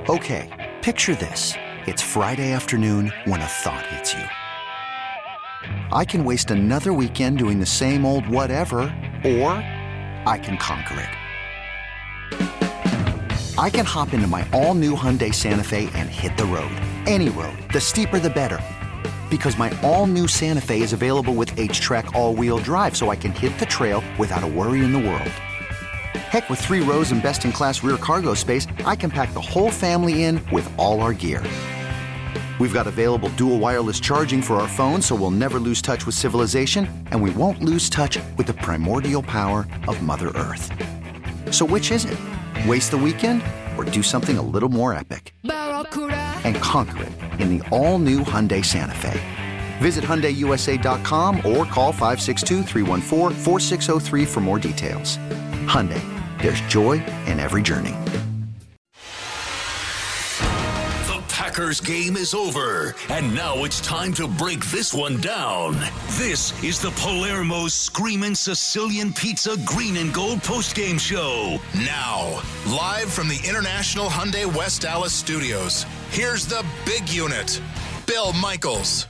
Okay, picture this. It's Friday afternoon when a thought hits you. I can waste another weekend doing the same old whatever, or I can conquer it. I can hop into my all-new Hyundai Santa Fe and hit the road. Any road. The steeper, the better. Because my all-new Santa Fe is available with H-Track all-wheel drive, so I can hit the trail without a worry in the world. Heck, with 3 rows and best-in-class rear cargo space, I can pack the whole family in with all our gear. We've got available dual wireless charging for our phones, so we'll never lose touch with civilization, and we won't lose touch with the primordial power of Mother Earth. So which is it? Waste the weekend or do something a little more epic? And conquer it in the all-new Hyundai Santa Fe. Visit HyundaiUSA.com or call 562-314-4603 for more details. Hyundai, there's joy in every journey. Packers game is over, and now it's time to break this one down. This is the Palermo's Screamin' Sicilian Pizza Green and Gold postgame show. Now, live from the International Hyundai West Dallas studios, here's the big unit, Bill Michaels.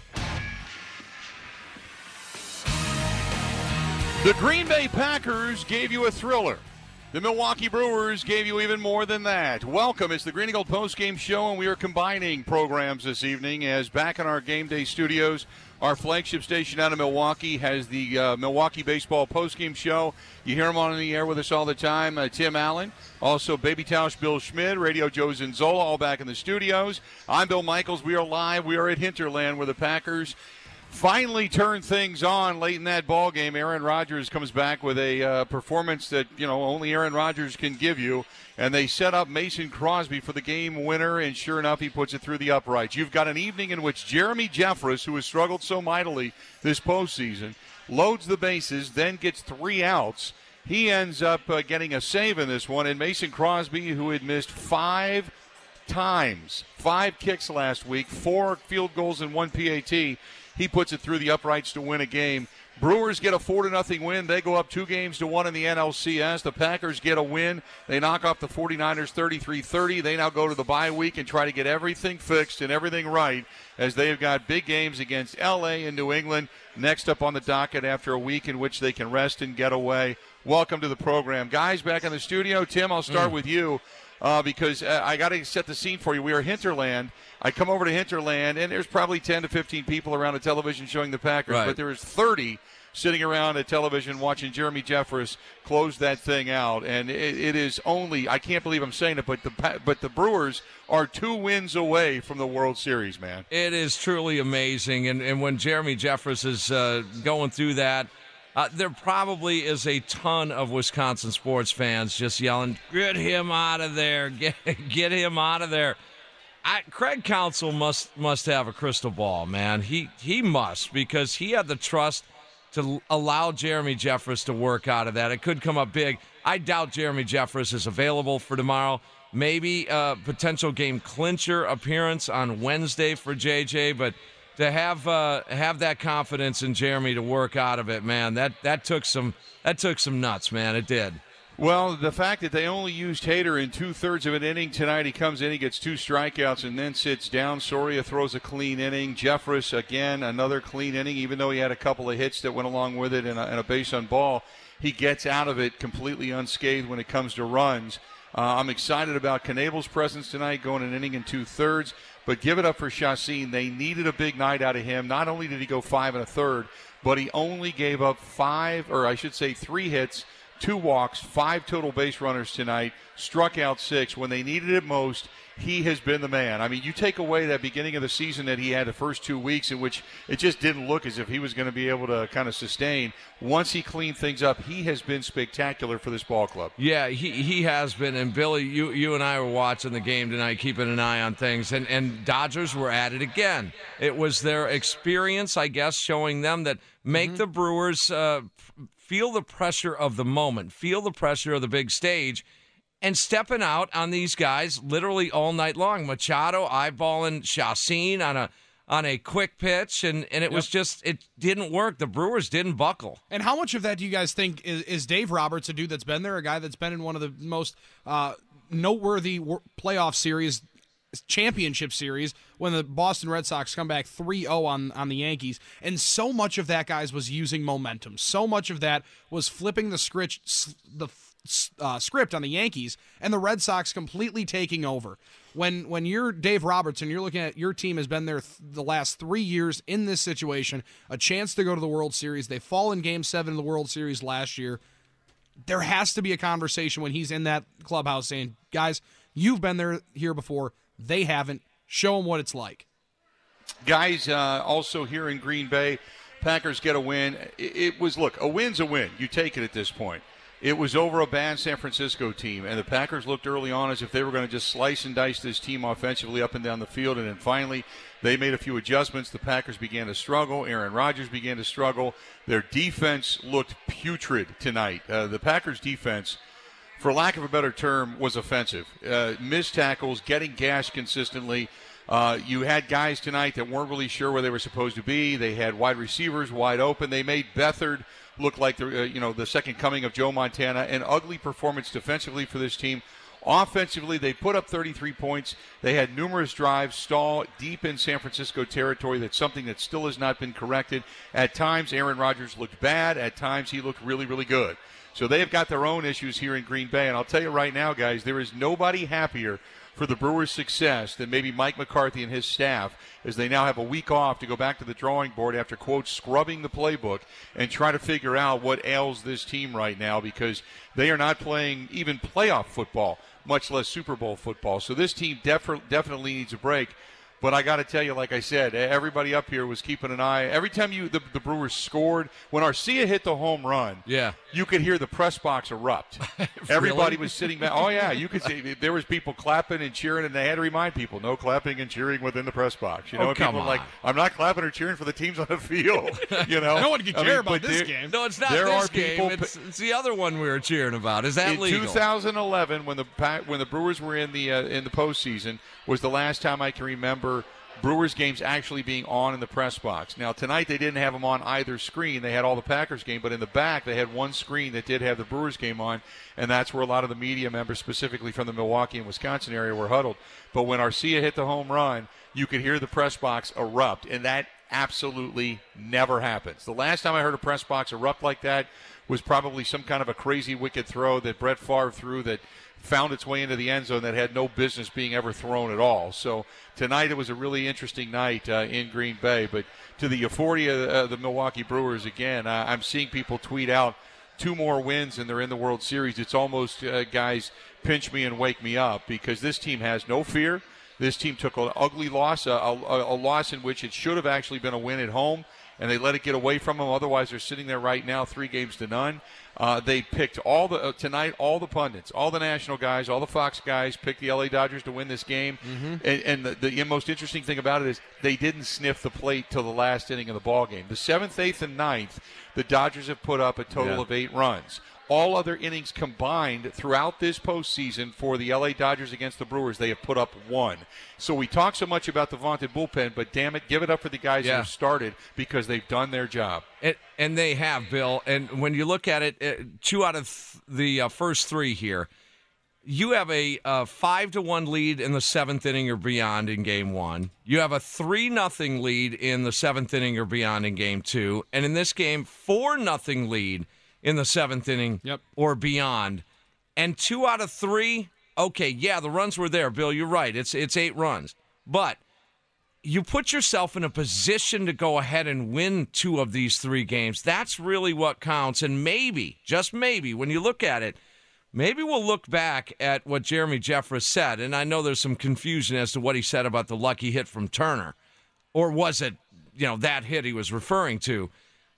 The Green Bay Packers gave you a thriller. The Milwaukee Brewers gave you even more than that. Welcome. It's the Green and Gold postgame show, and we are combining programs this evening as back in our game day studios, our flagship station out of Milwaukee has the Milwaukee Baseball postgame show. You hear him on the air with us all the time, Tim Allen. Also, Baby Tausch, Bill Schmid, Radio Joe Zinzola, all back in the studios. I'm Bill Michaels. We are live. We are at Hinterland where the Packers finally turned things on late in that ball game. Aaron Rodgers comes back with a performance that, only Aaron Rodgers can give you. And they set up Mason Crosby for the game winner, and sure enough, he puts it through the uprights. You've got an evening in which Jeremy Jeffress, who has struggled so mightily this postseason, loads the bases, then gets 3 outs. He ends up getting a save in this one. And Mason Crosby, who had missed 5 times, 5 kicks last week, 4 field goals and 1 PAT, he puts it through the uprights to win a game. Brewers get a 4-0 win. They go up 2-1 in the NLCS. The Packers get a win. They knock off the 49ers 33-30. They now go to the bye week and try to get everything fixed and everything right as they have got big games against L.A. and New England next up on the docket after a week in which they can rest and get away. Welcome to the program. Guys, back in the studio. Tim, I'll start with you. Because I got to set the scene for you. We are Hinterland. I come over to Hinterland, and there's probably 10 to 15 people around a television showing the Packers, right. But there is 30 sitting around a television watching Jeremy Jeffress close that thing out. And it is only, I can't believe I'm saying it, but the Brewers are 2 wins away from the World Series, man. It is truly amazing. And when Jeremy Jeffress is going through that, there probably is a ton of Wisconsin sports fans just yelling, "Get him out of there! Get him out of there!" Craig Counsell must have a crystal ball, man. He must, because he had the trust to allow Jeremy Jeffress to work out of that. It could come up big. I doubt Jeremy Jeffress is available for tomorrow. Maybe a potential game clincher appearance on Wednesday for JJ, but to have that confidence in Jeremy to work out of it, man, that took some nuts, man. It did. Well, the fact that they only used Hader in 2/3 of an inning tonight, he comes in, he gets 2 strikeouts, and then sits down. Soria throws a clean inning. Jeffress, again, another clean inning, even though he had a couple of hits that went along with it and a base on ball. He gets out of it completely unscathed when it comes to runs. I'm excited about Knebel's presence tonight, going an inning and 2/3. But give it up for Chacin. They needed a big night out of him. Not only did he go 5 1/3, but he only gave up 3 hits, 2 walks, 5 total base runners tonight, struck out 6. When they needed it most, he has been the man. I mean, you take away that beginning of the season that he had the first 2 weeks in which it just didn't look as if he was going to be able to kind of sustain. Once he cleaned things up, he has been spectacular for this ball club. Yeah, he has been. And, Billy, you and I were watching the game tonight, keeping an eye on things, and Dodgers were at it again. It was their experience, I guess, showing them that make the Brewers feel the pressure of the moment, feel the pressure of the big stage, and stepping out on these guys literally all night long. Machado eyeballing Chacin on a quick pitch, and it was just, it didn't work. The Brewers didn't buckle. And how much of that do you guys think is Dave Roberts, a dude that's been there, a guy that's been in one of the most noteworthy playoff series championship series when the Boston Red Sox come back 3-0 on the Yankees. And so much of that, guys, was using momentum. So much of that was flipping the script on the Yankees and the Red Sox completely taking over. When you're Dave Roberts and you're looking at your team has been there the last 3 years in this situation, a chance to go to the World Series. They fall in Game 7 of the World Series last year. There has to be a conversation when he's in that clubhouse saying, guys, you've been here before. They haven't. Show them what it's like. Guys, also here in Green Bay, Packers get a win. It was, look, a win's a win. You take it at this point. It was over a bad San Francisco team, and the Packers looked early on as if they were going to just slice and dice this team offensively up and down the field, and then finally they made a few adjustments. The Packers began to struggle. Aaron Rodgers began to struggle. Their defense looked putrid tonight. The Packers' defense, for lack of a better term, was offensive. Missed tackles, getting gashed consistently. You had guys tonight that weren't really sure where they were supposed to be. They had wide receivers wide open. They made Beathard look like the second coming of Joe Montana. An ugly performance defensively for this team. Offensively, they put up 33 points. They had numerous drives stall deep in San Francisco territory. That's something that still has not been corrected. At times, Aaron Rodgers looked bad. At times, he looked really, really good. So they have got their own issues here in Green Bay. And I'll tell you right now, guys, there is nobody happier for the Brewers' success than maybe Mike McCarthy and his staff, as they now have a week off to go back to the drawing board after, quote, scrubbing the playbook and try to figure out what ails this team right now, because they are not playing even playoff football, much less Super Bowl football. So this team definitely needs a break. But I got to tell you, like I said, everybody up here was keeping an eye. Every time the Brewers scored, when Arcia hit the home run, you could hear the press box erupt. Everybody was sitting back. Oh, yeah, you could see there was people clapping and cheering, and they had to remind people, no clapping and cheering within the press box. You know, and people were like, I'm not clapping or cheering for the teams on the field. You know, no one can care about this game. No, it's not this game. It's the other one we were cheering about. Is that legal? In 2011, when the Brewers were in the postseason, was the last time I can remember Brewers games actually being on in the press box. Now, tonight they didn't have them on either screen. They had all the Packers game, but in the back they had one screen that did have the Brewers game on, and that's where a lot of the media members, specifically from the Milwaukee and Wisconsin area, were huddled. But when Arcia hit the home run, you could hear the press box erupt, and that absolutely never happens. The last time I heard a press box erupt like that was probably some kind of a crazy wicked throw that Brett Favre threw that found its way into the end zone that had no business being ever thrown at all. So tonight it was a really interesting night in Green Bay. But to the euphoria of the Milwaukee Brewers, again, I'm seeing people tweet out 2 more wins and they're in the World Series. It's almost, guys, pinch me and wake me up, because this team has no fear. This team took an ugly loss, a loss in which it should have actually been a win at home, and they let it get away from them. Otherwise, they're sitting there right now 3-0. They picked tonight, all the pundits, all the national guys, all the Fox guys picked the LA Dodgers to win this game. Mm-hmm. And the most interesting thing about it is they didn't sniff the plate till the last inning of the ball game. The 7th, 8th, and 9th, the Dodgers have put up a total of 8 runs. All other innings combined throughout this postseason for the LA Dodgers against the Brewers, they have put up 1. So we talk so much about the vaunted bullpen, but damn it, give it up for the guys who have started, because they've done their job. And they have, Bill. And when you look at it, 2 out of the first 3 here, you have a 5-1 lead in the 7th inning or beyond in Game 1. You have a 3-0 lead in the 7th inning or beyond in Game 2. And in this game, 4-0 lead in the 7th inning or beyond. And 2 out of 3, okay, yeah, the runs were there. Bill, you're right. It's 8 runs. But you put yourself in a position to go ahead and win 2 of these 3 games. That's really what counts. And maybe, just maybe, when you look at it, maybe we'll look back at what Jeremy Jeffress said. And I know there's some confusion as to what he said about the lucky hit from Turner. Or was it, that hit he was referring to?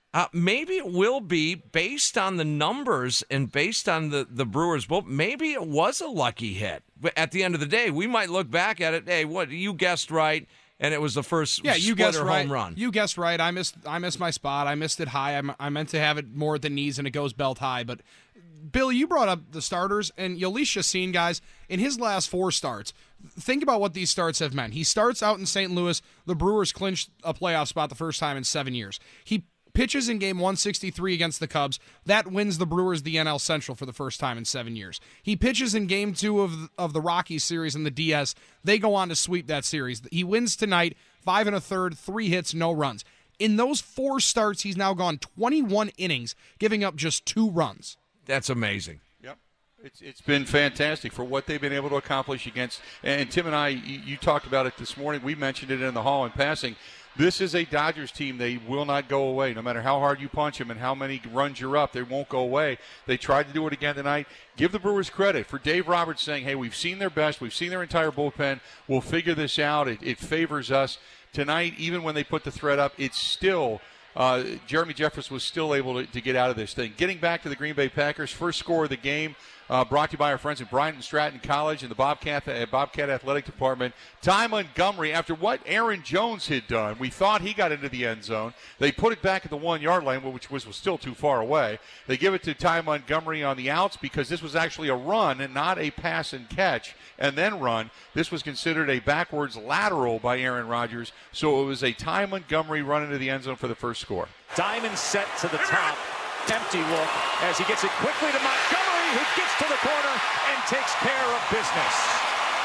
Maybe it will be, based on the numbers and based on the Brewers' bull. Maybe it was a lucky hit. But at the end of the day, we might look back at it. Hey, what, you guessed right, and it was the first home run. You guessed right. I missed my spot. I missed it high. I meant to have it more at the knees, and it goes belt high. But Bill, you brought up the starters, and Jhoulys Chacin, guys, in his last 4 starts. Think about what these starts have meant. He starts out in St. Louis. The Brewers clinched a playoff spot the first time in 7 years. He pitches in game 163 against the Cubs. That wins the Brewers the NL Central for the first time in 7 years. He pitches in game 2 of the Rockies series in the DS. They go on to sweep that series. He wins tonight, 5 1/3, 3 hits, no runs. In those 4 starts, he's now gone 21 innings, giving up just 2 runs. That's amazing. Yep. It's been fantastic for what they've been able to accomplish against. And Tim and I, you talked about it this morning. We mentioned it in the hall in passing. This is a Dodgers team. They will not go away. No matter how hard you punch them and how many runs you're up, they won't go away. They tried to do it again tonight. Give the Brewers credit for Dave Roberts saying, hey, we've seen their best. We've seen their entire bullpen. We'll figure this out. It favors us. Tonight, even when they put the threat up, it's still Jeremy Jeffress was still able to get out of this thing. Getting back to the Green Bay Packers, first score of the game, brought to you by our friends at Bryant and Stratton College and the Bobcat Athletic Department. Ty Montgomery, after what Aaron Jones had done, we thought he got into the end zone. They put it back at the 1-yard line, which was still too far away. They give it to Ty Montgomery on the outs because this was actually a run and not a pass and catch and then run. This was considered a backwards lateral by Aaron Rodgers, so it was a Ty Montgomery run into the end zone for the first score. Diamond set to the top. Empty look as he gets it quickly to Montgomery, who gets to the corner and takes care of business.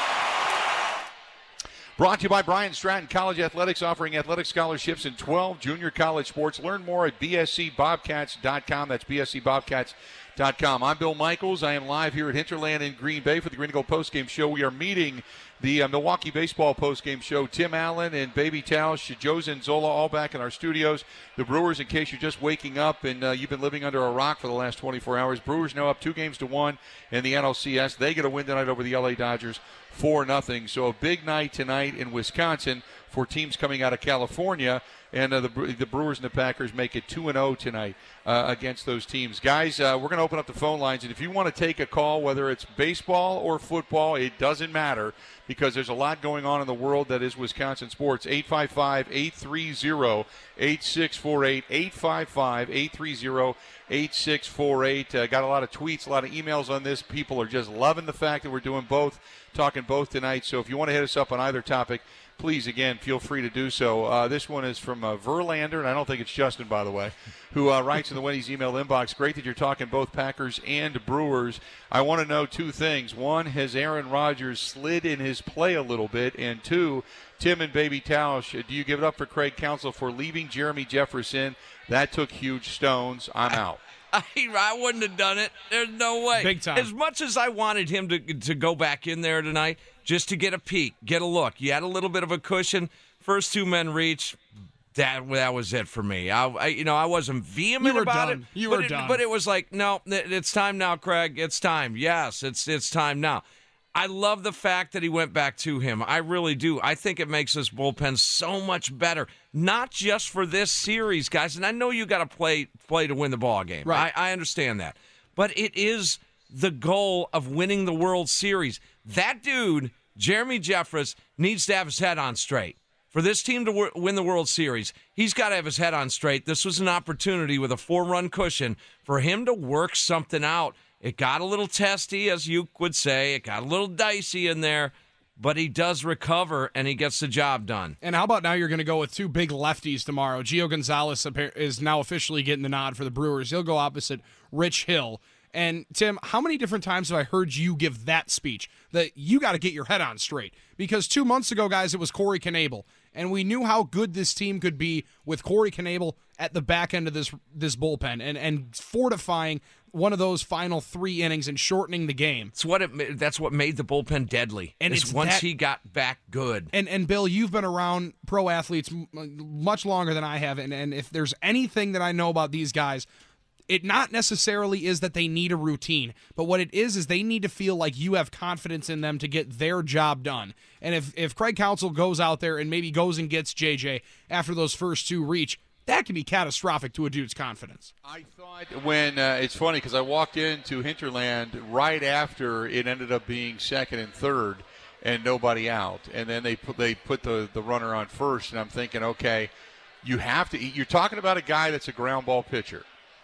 Brought to you by Bryant Stratton College Athletics, offering athletic scholarships in 12 junior college sports. Learn more at bscbobcats.com. That's bscbobcats.com. I'm Bill Michaels. I am live here at Hinterland in Green Bay for the Green and Gold postgame show. We are meeting the Milwaukee baseball postgame show. Tim Allen and Baby Tausch, Joe Zanzola, all back in our studios. The Brewers, in case you're just waking up and you've been living under a rock for the last 24 hours, Brewers now up 2-1 in the NLCS. They get a win tonight over the LA Dodgers, 4-0. So a big night tonight in Wisconsin for teams coming out of California. And the Brewers and the Packers make it 2-0 tonight against those teams. Guys, we're going to open up the phone lines. And if you want to take a call, whether it's baseball or football, it doesn't matter because there's a lot going on in the world that is Wisconsin sports. 855-830-8648. 855-830-8648. Got a lot of tweets, a lot of emails on this. People are just loving the fact that we're doing both, talking both tonight. So if you want to hit us up on either topic, please, again, feel free to do so. This one is from Verlander, and I don't think it's Justin, by the way, who writes in the Wendy's email inbox, great that you're talking both Packers and Brewers. I want to know 2 things. 1, has Aaron Rodgers slid in his play a little bit? And 2, Tim and Baby Tausch, do you give it up for Craig Counsell for leaving Jeremy Jeffress in? That took huge stones. I'm out. I wouldn't have done it. There's no way. Big time. As much as I wanted him to go back in there tonight, just to get a peek, get a look. You had a little bit of a cushion. First 2 men reach. That was it for me. I wasn't vehement about it. You were done. But it was like, no, it's time now, Craig. It's time. Yes, it's time now. I love the fact that he went back to him. I really do. I think it makes this bullpen so much better, not just for this series, guys. And I know you got to play to win the ball game. Right. I understand that. But it is the goal of winning the World Series. That dude, Jeremy Jeffress, needs to have his head on straight. For this team to win the World Series, he's got to have his head on straight. This was an opportunity with a 4-run cushion for him to work something out. It got a little testy, as you would say. It got a little dicey in there, but he does recover, and he gets the job done. And how about now you're going to go with 2 big lefties tomorrow? Gio Gonzalez is now officially getting the nod for the Brewers. He'll go opposite Rich Hill. And, Tim, how many different times have I heard you give that speech that you got to get your head on straight? Because 2 months ago, guys, it was Corey Knebel. And we knew how good this team could be with Corey Knebel at the back end of this bullpen and fortifying one of those final 3 innings and shortening the game. That's what made the bullpen deadly. And it's once he got back good. And Bill, you've been around pro athletes much longer than I have. And if there's anything that I know about these guys, it not necessarily is that they need a routine, but what it is they need to feel like you have confidence in them to get their job done. And if Craig Counsell goes out there and maybe goes and gets JJ after those first 2 reach, that can be catastrophic to a dude's confidence. I thought when it's funny because I walked into Hinterland right after it ended up being 2nd and 3rd and nobody out, and then they put the runner on first, and I'm thinking, okay, you're talking about a guy that's a ground ball pitcher.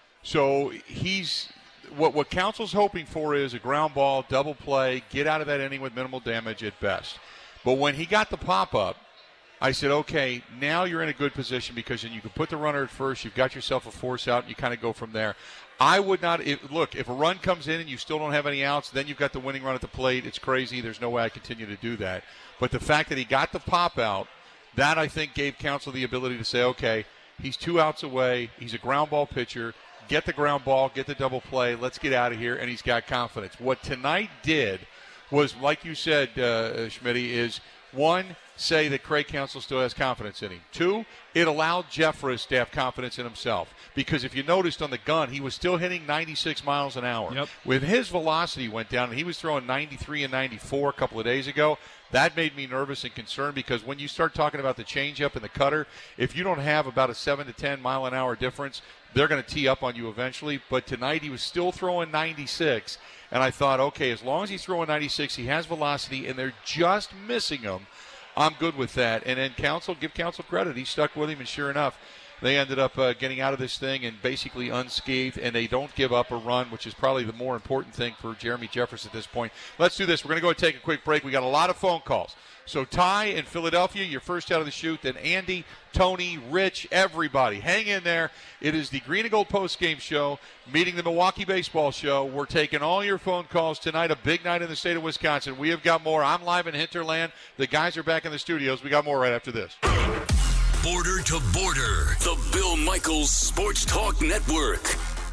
So he's what Counsell's hoping for is a ground ball, double play, get out of that inning with minimal damage at best. But when he got the pop-up, I said, okay, now you're in a good position because then you can put the runner at first. You've got yourself a force out, and you kind of go from there. I would not look, if a run comes in and you still don't have any outs, then you've got the winning run at the plate. It's crazy. There's no way I continue to do that. But the fact that he got the pop out, that I think gave Counsell the ability to say, okay, he's 2 outs away. He's a ground ball pitcher. Get the ground ball, get the double play. Let's get out of here. And he's got confidence. What tonight did was, like you said, Schmitty, is one, say that Craig Counsell still has confidence in him. 2, it allowed Jeffress to have confidence in himself. Because if you noticed on the gun, he was still hitting 96 miles an hour. Yep. When his velocity went down, and he was throwing 93 and 94 a couple of days ago, that made me nervous and concerned because when you start talking about the changeup and the cutter, if you don't have about a 7 to 10 mile an hour difference, they're going to tee up on you eventually. But tonight he was still throwing 96, and I thought, okay, as long as he's throwing 96, he has velocity, and they're just missing him. I'm good with that. And then give Counsell credit. He stuck with him, and sure enough, they ended up getting out of this thing and basically unscathed, and they don't give up a run, which is probably the more important thing for Jeremy Jeffress at this point. Let's do this. We're going to go and take a quick break. We got a lot of phone calls. So Ty in Philadelphia, you're first out of the chute. Then Andy, Tony, Rich, everybody. Hang in there. It is the Green and Gold postgame show, meeting the Milwaukee baseball show. We're taking all your phone calls tonight, a big night in the state of Wisconsin. We have got more. I'm live in Hinterland. The guys are back in the studios. We got more right after this. Border to Border, the Bill Michaels Sports Talk Network.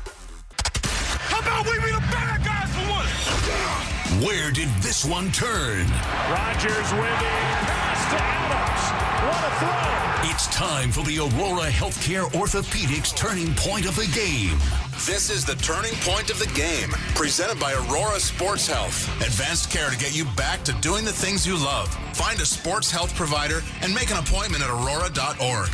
How about we be the bad guys for once? Where did this one turn? Rogers with the pass to Adams. What a throw. It's time for the Aurora Healthcare Orthopedics turning point of the game. This is the turning point of the game, presented by Aurora Sports Health. Advanced care to get you back to doing the things you love. Find a sports health provider and make an appointment at aurora.org.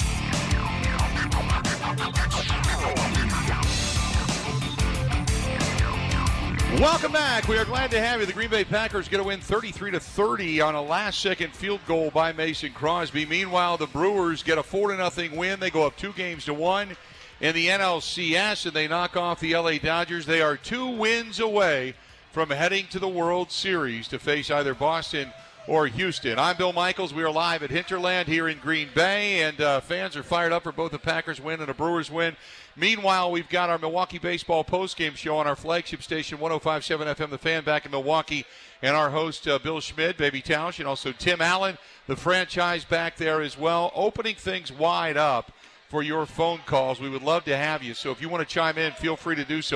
Welcome back. We are glad to have you. The Green Bay Packers get a win 33-30 on a last-second field goal by Mason Crosby. Meanwhile, the Brewers get a 4-0 win. They go up 2-1 in the NLCS, and they knock off the LA Dodgers. They are 2 wins away from heading to the World Series to face either Boston or Houston. I'm Bill Michaels. We are live at Hinterland here in Green Bay, and fans are fired up for both a Packers win and a Brewers win. Meanwhile, we've got our Milwaukee baseball postgame show on our flagship station, 105.7 FM, The Fan, back in Milwaukee, and our host, Bill Schmidt, Baby Tausch, and also Tim Allen, the franchise back there as well, opening things wide up for your phone calls. We would love to have you. So if you want to chime in, feel free to do so.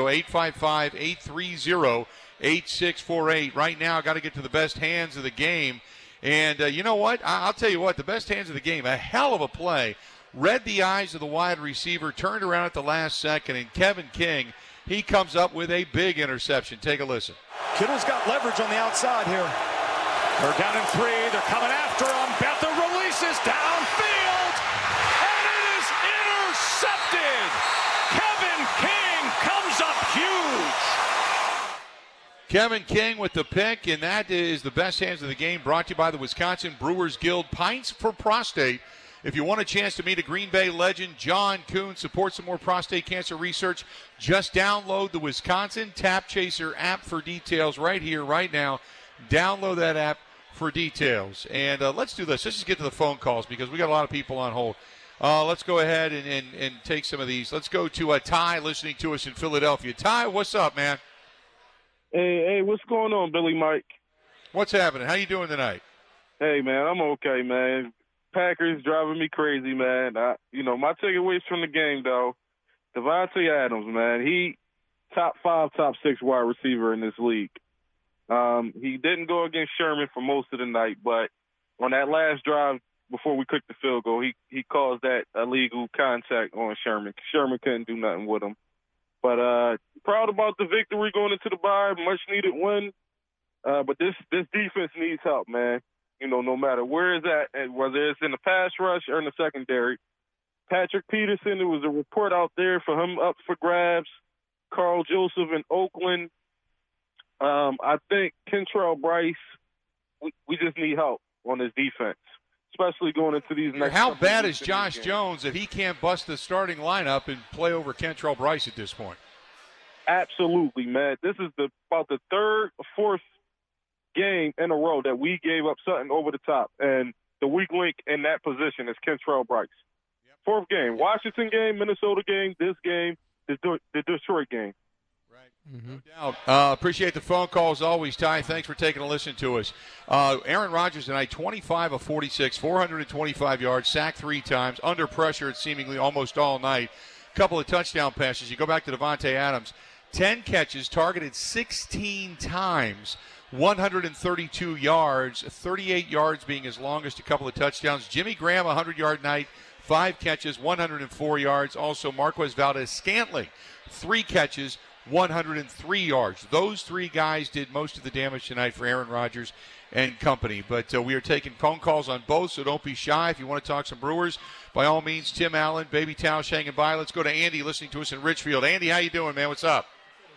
855-830-8648. Right now, I got to get to the best hands of the game. And you know what? I'll tell you what, the best hands of the game, a hell of a play. Read the eyes of the wide receiver, turned around at the last second, and Kevin King, he comes up with a big interception. Take a listen. Kittle's got leverage on the outside here. They're down in 3. They're coming after him. Betha releases downfield, and it is intercepted. Kevin King comes up huge. Kevin King with the pick, and that is the best hands of the game, brought to you by the Wisconsin Brewers Guild. Pints for Prostate. If you want a chance to meet a Green Bay legend, John Kuhn, support some more prostate cancer research, just download the Wisconsin Tap Chaser app for details right here, right now. Download that app for details. And let's do this. Let's just get to the phone calls because we got a lot of people on hold. Let's go ahead and take some of these. Let's go to Ty listening to us in Philadelphia. Ty, what's up, man? Hey, what's going on, Billy Mike? What's happening? How you doing tonight? Hey, man, I'm okay, man. Packers driving me crazy, man. My takeaways from the game, though, Devontae Adams, man, he top 5, top 6 wide receiver in this league. He didn't go against Sherman for most of the night, but on that last drive before we cooked the field goal, he caused that illegal contact on Sherman. Sherman couldn't do nothing with him. But proud about the victory going into the bye, much-needed win. But this defense needs help, man. No matter where it's at, whether it's in the pass rush or in the secondary. Patrick Peterson, there was a report out there for him up for grabs. Carl Joseph in Oakland. I think Kentrell Bryce, we just need help on this defense, especially going into these next. How bad is Josh Jones that he can't bust the starting lineup and play over Kentrell Bryce at this point? Absolutely, man. This is about the 3rd or 4th game in a row that we gave up something over the top. And the weak link in that position is Kentrell Brice. Fourth game, Washington game, Minnesota game, this game, the Detroit game. No doubt. Appreciate the phone call as always, Ty. Thanks for taking a listen to us. Aaron Rodgers tonight, 25 of 46, 425 yards, sacked 3 times, under pressure seemingly almost all night. Couple of touchdown passes. You go back to Davante Adams, 10 catches, targeted 16 times, 132 yards, 38 yards being his longest, a couple of touchdowns. Jimmy Graham, 100-yard night, 5 catches, 104 yards. Also, Marquez Valdes-Scantling, 3 catches, 103 yards. Those 3 guys did most of the damage tonight for Aaron Rodgers and company. But we are taking phone calls on both, so don't be shy. If you want to talk some Brewers, by all means, Tim Allen, Baby Tausch hanging by. Let's go to Andy listening to us in Richfield. Andy, how you doing, man? What's up?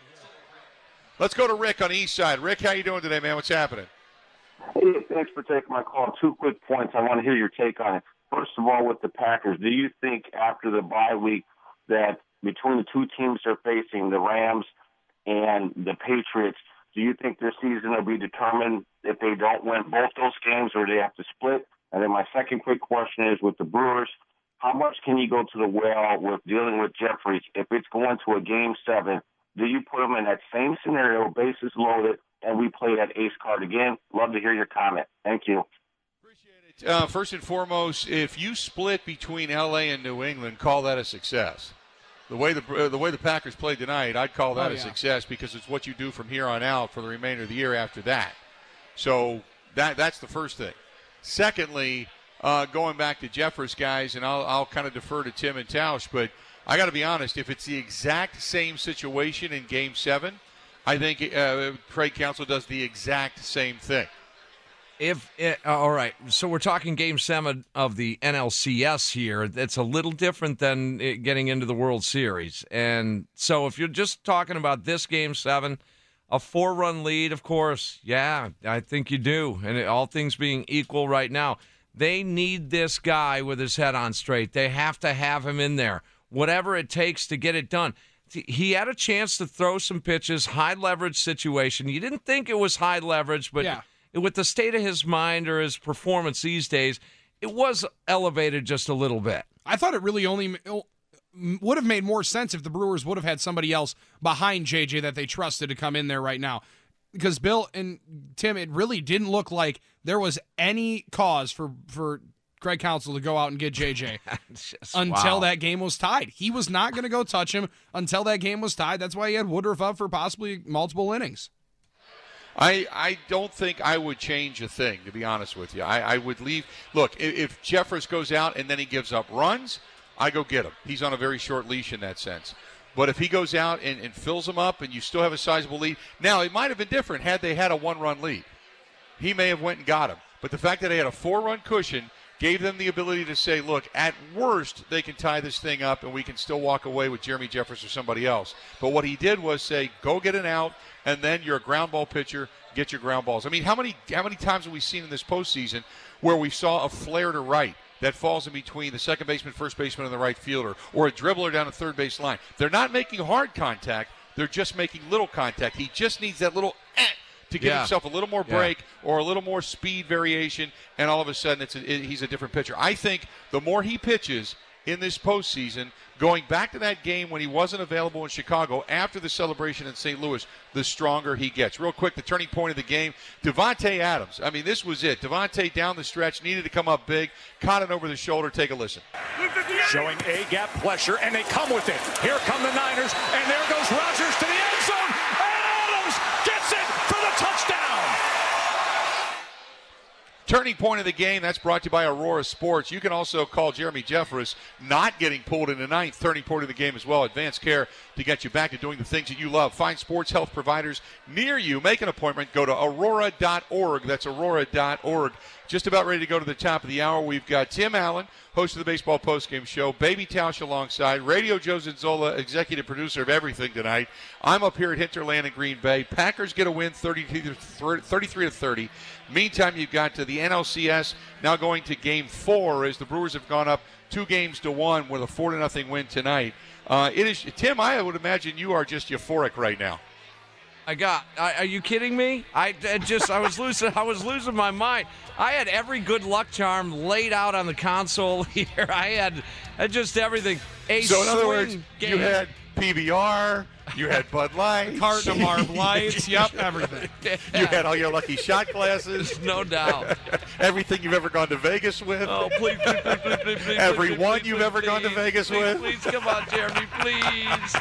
Let's go to Rick on the east side. Rick, how you doing today, man? What's happening? Hey, thanks for taking my call. 2 quick points. I want to hear your take on it. First of all, with the Packers, do you think after the bye week that between the 2 teams they're facing, the Rams and the Patriots, do you think their season will be determined if they don't win both those games or they have to split? And then my second quick question is with the Brewers, how much can you go to the well with dealing with Jeffries? If it's going to a Game 7, do you put them in that same scenario, bases loaded, and we play that ace card again? Love to hear your comment. Thank you. First and foremost, if you split between L.A. and New England, call that a success. The way the Packers played tonight, I'd call that a success because it's what you do from here on out for the remainder of the year after that. So that's the first thing. Secondly, going back to Jeffers, guys, and I'll kind of defer to Tim and Tausch, but I got to be honest, if it's the exact same situation in Game 7, I think Craig Counsell does the exact same thing. All right, so we're talking Game 7 of the NLCS here. That's a little different than getting into the World Series. And so if you're just talking about this Game 7, a 4-run lead, of course, yeah, I think you do. And all things being equal right now, they need this guy with his head on straight. They have to have him in there, whatever it takes to get it done. He had a chance to throw some pitches, high leverage situation. You didn't think it was high leverage, but with the state of his mind or his performance these days, it was elevated just a little bit. I thought it really only would have made more sense if the Brewers would have had somebody else behind JJ that they trusted to come in there right now. Because Bill and Tim, it really didn't look like there was any cause for Craig Counsell to go out and get JJ until that game was tied. He was not going to go touch him until that game was tied. That's why he had Woodruff up for possibly multiple innings. I don't think I would change a thing, to be honest with you. I would leave. Look, if Jeffers goes out and then he gives up runs, I go get him. He's on a very short leash in that sense. But if he goes out and fills them up and you still have a sizable lead, now it might have been different had they had a 1-run lead. He may have went and got him. But the fact that they had a 4-run cushion gave them the ability to say, look, at worst, they can tie this thing up and we can still walk away with Jeremy Jeffers or somebody else. But what he did was say, go get an out, and then you're a ground ball pitcher, get your ground balls. I mean, how many times have we seen in this postseason where we saw a flare to right that falls in between the second baseman, first baseman, and the right fielder, or a dribbler down the third base line? They're not making hard contact. They're just making little contact. He just needs that little to give himself a little more break or a little more speed variation, and all of a sudden he's a different pitcher. I think the more he pitches in this postseason, going back to that game when he wasn't available in Chicago after the celebration in St. Louis, the stronger he gets. Real quick, the turning point of the game, Davante Adams. I mean, this was it. Davante down the stretch, needed to come up big, caught it over the shoulder. Take a listen. Showing A-gap pressure, and they come with it. Here come the Niners, and there goes Rodgers to the end zone, and Adams gets it for the touchdown. Turning point of the game, that's brought to you by Aurora Sports. You can also call Jeremy Jeffers, not getting pulled in the ninth. Turning point of the game as well. Advanced care to get you back to doing the things that you love. Find sports health providers near you. Make an appointment. Go to aurora.org. That's aurora.org. Just about ready to go to the top of the hour. We've got Tim Allen, host of the Baseball Postgame Show, Baby Tausch alongside, Radio Joe Zinzola, executive producer of everything tonight. I'm up here at Hinterland in Green Bay. Packers get a win 33-30. Meantime, you've got the NLCS now going to Game 4 as the Brewers have gone up 2-1 with a 4-0 win tonight. It is Tim, I would imagine you are just euphoric right now. Are you kidding me? I was losing my mind. I had every good luck charm laid out on the console here. I had just everything. So in other words, you had PBR, you had Bud Light, carton of Marb Lights, yep, everything. You had all your lucky shot glasses. No doubt. Everything you've ever gone to Vegas with. Oh, please. Every one you've ever gone to Vegas with. Please, come on, Jeremy, please.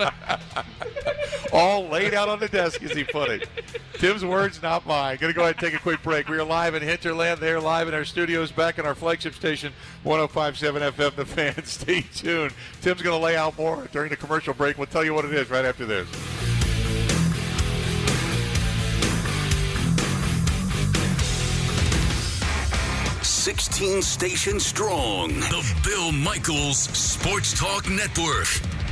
All laid out on the desk, as he put it. Tim's words, not mine. Going to go ahead and take a quick break. We are live in Hinterland. They're live in our studios back in our flagship station, 105.7 FM, The Fan. Stay tuned. Tim's going to lay out more during the commercial break. We'll tell you what it is right after this. "16 stations strong. The Bill Michaels Sports Talk Network.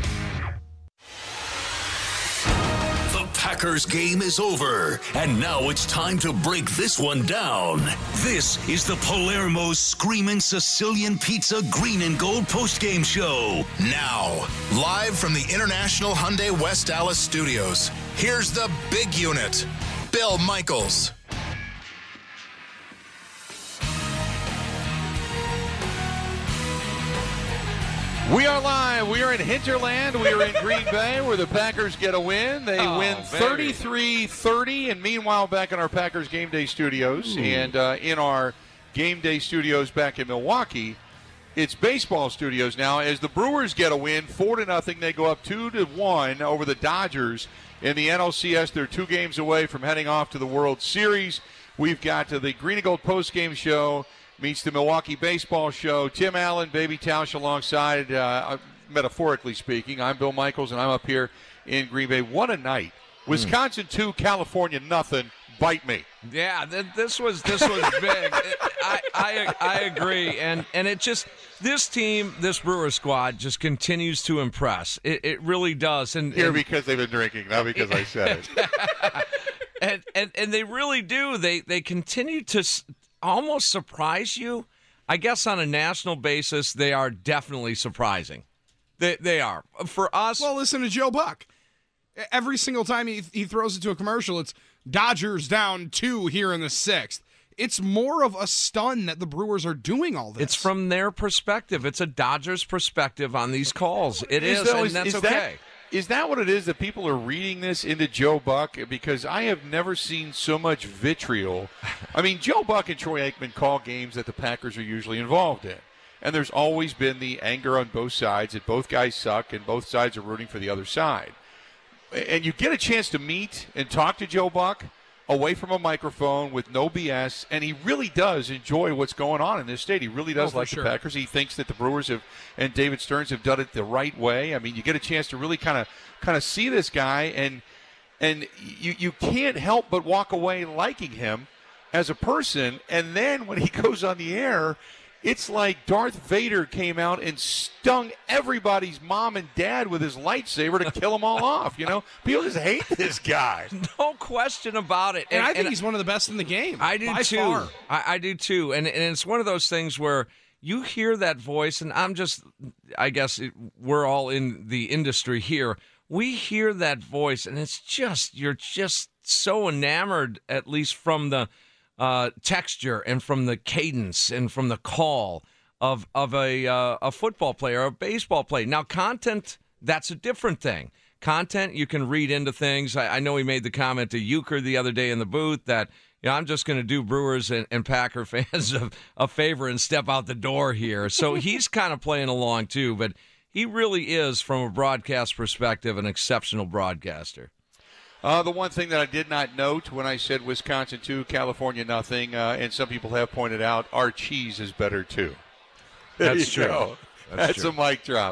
The Packers game is over, and now it's time to break this one down. This is the Palermo's Screamin' Sicilian Pizza Green and Gold postgame show. Now, live from the International Hyundai West Dallas studios, here's the big unit, Bill Michaels. We are live. We are in Hinterland. We are in Green Bay where the Packers get a win. They win 33-30. And meanwhile, back in our Packers Game Day studios and in our Game Day studios back in Milwaukee, it's baseball studios now as the Brewers get a win 4-0. They go up 2-1 over the Dodgers in the NLCS. They're 2 games away from heading off to the World Series. We've got the Green and Gold postgame show meets the Milwaukee Baseball Show. Tim Allen, Baby Tausch alongside, metaphorically speaking. I'm Bill Michaels, and I'm up here in Green Bay. What a night. Wisconsin 2, California nothing. Bite me. Yeah, this was big. I agree. And it just, this team, this Brewer squad just continues to impress. It really does. And because they've been drinking, not because I said it. and they really do. They continue to almost surprise you. I guess on a national basis, they are definitely surprising. They are. For us... Well, listen to Joe Buck. Every single time he throws it to a commercial, it's Dodgers down 2 here in the 6th. It's more of a stun that the Brewers are doing all this. It's from their perspective. It's a Dodgers perspective on these calls. It is, and that's okay. Is that what it is, that people are reading this into Joe Buck? Because I have never seen so much vitriol. I mean, Joe Buck and Troy Aikman call games that the Packers are usually involved in. And there's always been the anger on both sides that both guys suck and both sides are rooting for the other side. And you get a chance to meet and talk to Joe Buck away from a microphone with no BS, and he really does enjoy what's going on in this state. He really does like the Packers. He thinks that the Brewers and David Stearns have done it the right way. I mean, you get a chance to really kind of see this guy, and you can't help but walk away liking him as a person. And then when he goes on the air, it's like Darth Vader came out and stung everybody's mom and dad with his lightsaber to kill them all off. You know, people just hate this guy. No question about it. And I think he's one of the best in the game. I do too. Far. I do too. And it's one of those things where you hear that voice, and I guess we're all in the industry here. We hear that voice, and it's just, you're just so enamored, at least from the texture and from the cadence and from the call of a football player or a baseball player. Now, content, that's a different thing. Content, you can read into things. I know he made the comment to Euchre the other day in the booth that, you know, I'm just going to do Brewers and Packer fans a favor and step out the door here. So he's kind of playing along too, but he really is, from a broadcast perspective, an exceptional broadcaster. The one thing that I did not note when I said Wisconsin 2, California nothing, and some people have pointed out, our cheese is better too. That's true. That's a mic drop.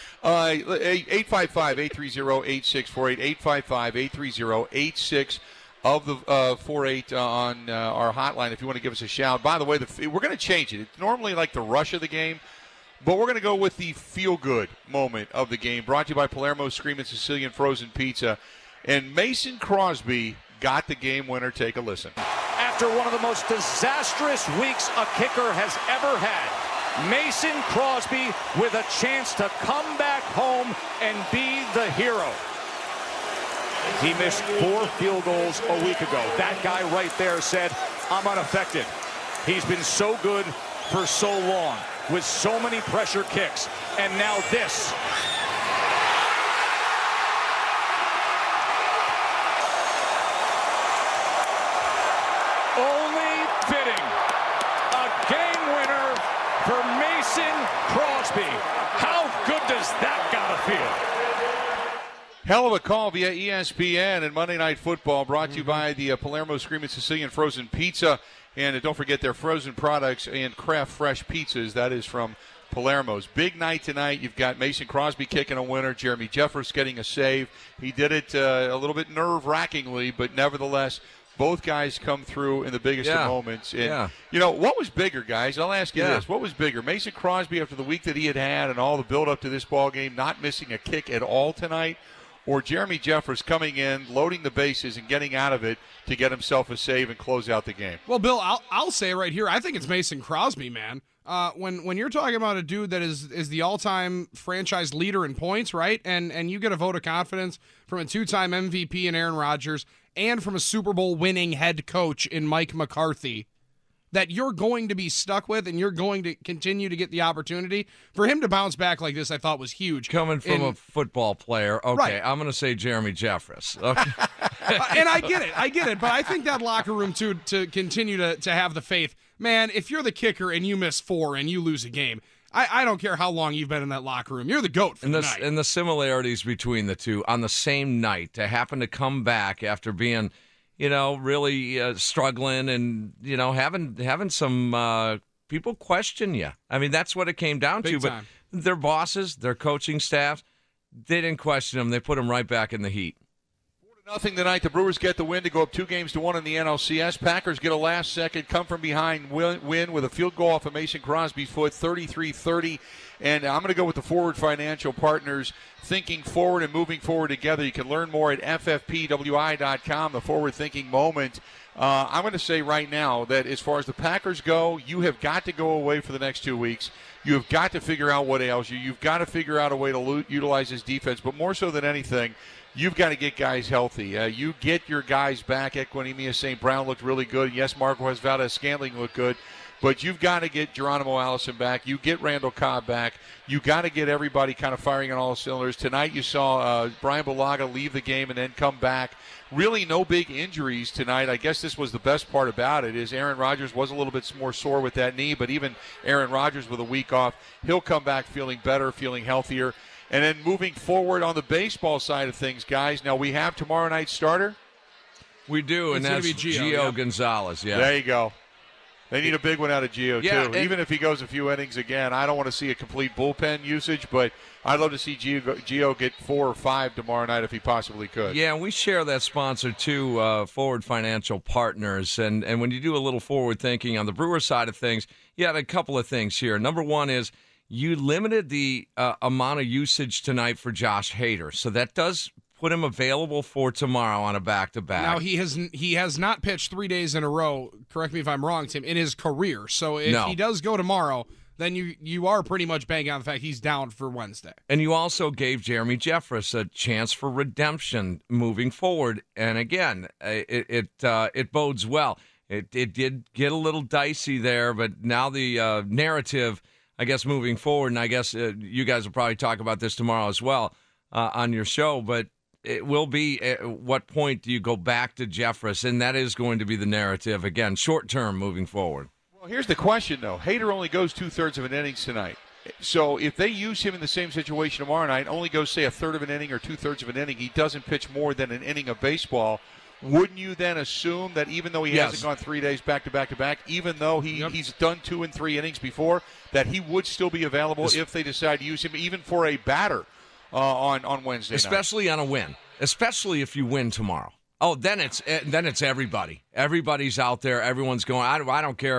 855-830-8648, 855-830-86 of the 48 on our hotline if you want to give us a shout. By the way, we're going to change it. It's normally like the rush of the game, but we're going to go with the feel-good moment of the game, brought to you by Palermo's Screamin' Sicilian Frozen Pizza. And Mason Crosby got the game winner. Take a listen. After one of the most disastrous weeks a kicker has ever had, Mason Crosby with a chance to come back home and be the hero. He missed 4 field goals a week ago. That guy right there said, I'm unaffected. He's been so good for so long with so many pressure kicks. And now this. Only fitting. A game winner for Mason Crosby. How good does that gotta feel? Hell of a call via ESPN and Monday Night Football, brought to you by the Palermo Screaming Sicilian Frozen Pizza. And don't forget their frozen products and craft fresh pizzas. That is from Palermo's. Big night tonight. You've got Mason Crosby kicking a winner, Jeremy Jeffress getting a save. He did it a little bit nerve-wrackingly, but nevertheless, both guys come through in the biggest of moments. And, you know, what was bigger, guys? I'll ask you this. What was bigger? Mason Crosby, after the week that he had and all the build-up to this ball game, not missing a kick at all tonight? Or Jeremy Jeffress coming in, loading the bases, and getting out of it to get himself a save and close out the game? Well, Bill, I'll say right here, I think it's Mason Crosby, man. When you're talking about a dude that is the all-time franchise leader in points, right? And you get a vote of confidence from a 2-time MVP in Aaron Rodgers and from a Super Bowl winning head coach in Mike McCarthy, that you're going to be stuck with and you're going to continue to get the opportunity. For him to bounce back like this, I thought was huge. Coming from a football player, okay, right. I'm going to say Jeremy Jeffress. Okay. And I get it, but I think that locker room, too, to continue to have the faith. Man, if you're the kicker and you miss 4 and you lose a game, I don't care how long you've been in that locker room. You're the GOAT for the night. And the similarities between the two on the same night to happen to come back after being – really struggling and, having some people question you. I mean, that's what it came down Big to. Time. But their bosses, their coaching staff, they didn't question them. They put them right back in the heat. 4-0 tonight. The Brewers get the win to go up 2-1 in the NLCS. Packers get a last-second come-from-behind win with a field goal off of Mason Crosby's foot, 33-30. And I'm going to go with the Forward Financial Partners, thinking forward and moving forward together. You can learn more at ffpwi.com, the forward-thinking moment. I'm going to say right now that as far as the Packers go, you have got to go away for the next 2 weeks. You have got to figure out what ails you. You've got to figure out a way to utilize this defense. But more so than anything, you've got to get guys healthy. You get your guys back. Equanimeous St. Brown looked really good. Yes, Marquez Valdez-Scantling looked good. But you've got to get Geronimo Allison back. You get Randall Cobb back. You got to get everybody kind of firing on all cylinders. Tonight you saw Brian Bulaga leave the game and then come back. Really no big injuries tonight. I guess this was the best part about it is Aaron Rodgers was a little bit more sore with that knee, but even Aaron Rodgers with a week off, he'll come back feeling better, feeling healthier. And then moving forward on the baseball side of things, guys, now we have tomorrow night's starter. We do, and that's Gio Gonzalez. Yeah. There you go. They need a big one out of Gio, too. Even if he goes a few innings again, I don't want to see a complete bullpen usage, but I'd love to see Gio get 4 or 5 tomorrow night if he possibly could. Yeah, and we share that sponsor, too, Forward Financial Partners. And when you do a little forward thinking on the Brewers side of things, you had a couple of things here. Number one is you limited the amount of usage tonight for Josh Hader. So that does put him available for tomorrow on a back-to-back. Now, he has not pitched 3 days in a row, correct me if I'm wrong, Tim, in his career. So if he does go tomorrow, then you are pretty much banking on the fact he's down for Wednesday. And you also gave Jeremy Jeffress a chance for redemption moving forward. And again, it bodes well. It did get a little dicey there, but now the narrative, I guess, moving forward, and I guess you guys will probably talk about this tomorrow as well on your show, but it will be at what point do you go back to Jeffress, and that is going to be the narrative, again, short-term moving forward. Well, here's the question, though. Hader only goes 2/3 of an inning tonight. So if they use him in the same situation tomorrow night, only goes, say, 1/3 of an inning or 2/3 of an inning, he doesn't pitch more than an inning of baseball, wouldn't you then assume that even though he hasn't gone 3 days back-to-back, even though he's done 2 and 3 innings before, that he would still be available if they decide to use him even for a batter on Wednesday night? Especially on a win. Especially if you win tomorrow. Oh, then it's everybody. Everybody's out there. Everyone's going, I don't care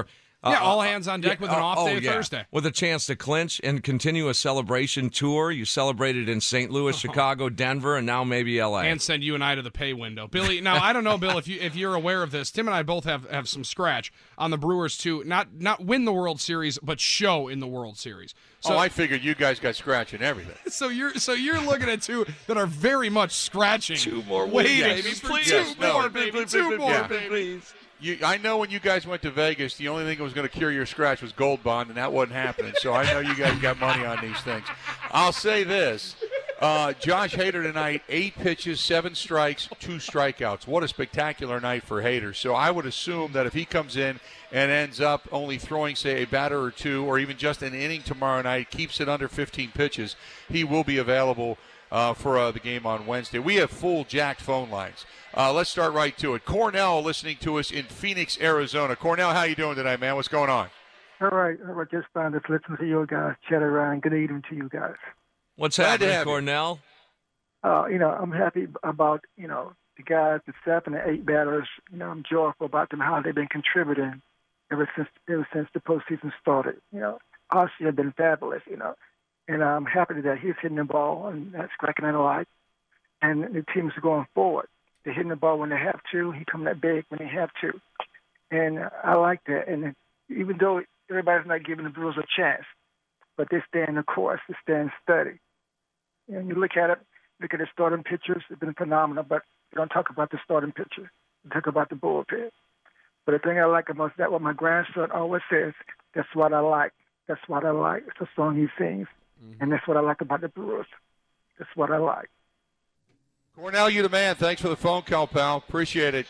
all hands on deck with an off day Thursday. With a chance to clinch and continue a celebration tour. You celebrated in St. Louis, Chicago, Denver, and now maybe L.A. And send you and I to the pay window. Billy, now I don't know, Bill, if you're aware of this. Tim and I both have some scratch on the Brewers to not win the World Series, but show in the World Series. So, I figured you guys got scratch and everything. So you're looking at two that are very much scratching. 2 more waiting, baby, please. Two more, baby. I know when you guys went to Vegas, the only thing that was going to cure your scratch was Gold Bond, and that wasn't happening. So I know you guys got money on these things. I'll say this. Josh Hader tonight, 8 pitches, 7 strikes, 2 strikeouts. What a spectacular night for Hader. So I would assume that if he comes in and ends up only throwing, say, a batter or 2 or even just an inning tomorrow night, keeps it under 15 pitches, he will be available for the game on Wednesday. We have full jacked phone lines. Let's start right to it. Cornell listening to us in Phoenix, Arizona. Cornell, how you doing tonight, man? What's going on? All right. Just fine. Just listening to you guys chat around. Good evening to you guys. What's happening, Cornell? I'm happy about, the guys, the 7 and 8 batters. I'm joyful about them, how they've been contributing ever since the postseason started. Ossie have been fabulous, and I'm happy that he's hitting the ball, and that's cracking in the light. And the teams are going forward. They're hitting the ball when they have to. He coming that big when they have to. And I like that. And even though everybody's not giving the Brewers a chance, but they stay in the course, they stay in steady. And you look at the starting pitchers, they've been phenomenal, but you don't talk about the starting pitcher. You talk about the bullpen. But the thing I like about that, what my grandson always says, that's what I like. That's what I like. It's a song he sings. Mm-hmm. And that's what I like about the Brewers. That's what I like. Cornell, you the man. Thanks for the phone call, pal. Appreciate it.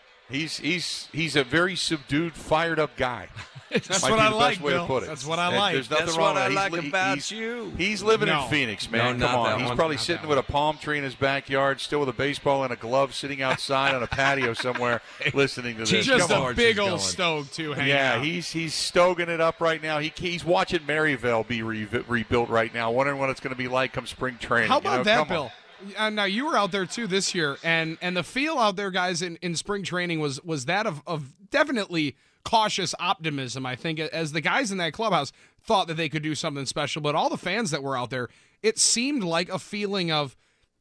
He's a very subdued, fired up guy. That's what I like, Bill. That's what I like. There's nothing That's wrong what with I like about you. He's living in Phoenix, man. No, come on. He's probably Not sitting with a palm tree in his backyard, still with a baseball and a glove, sitting outside on a patio somewhere, listening to this. He's just a big old stove too. Yeah, he's stoking it up right now. He's watching Maryville be rebuilt right now, wondering what it's going to be like come spring training. How about that, come Bill? Now you were out there too this year, and the feel out there, guys, in spring training was that of definitely cautious optimism. I think as the guys in that clubhouse thought that they could do something special, but all the fans that were out there, it seemed like a feeling of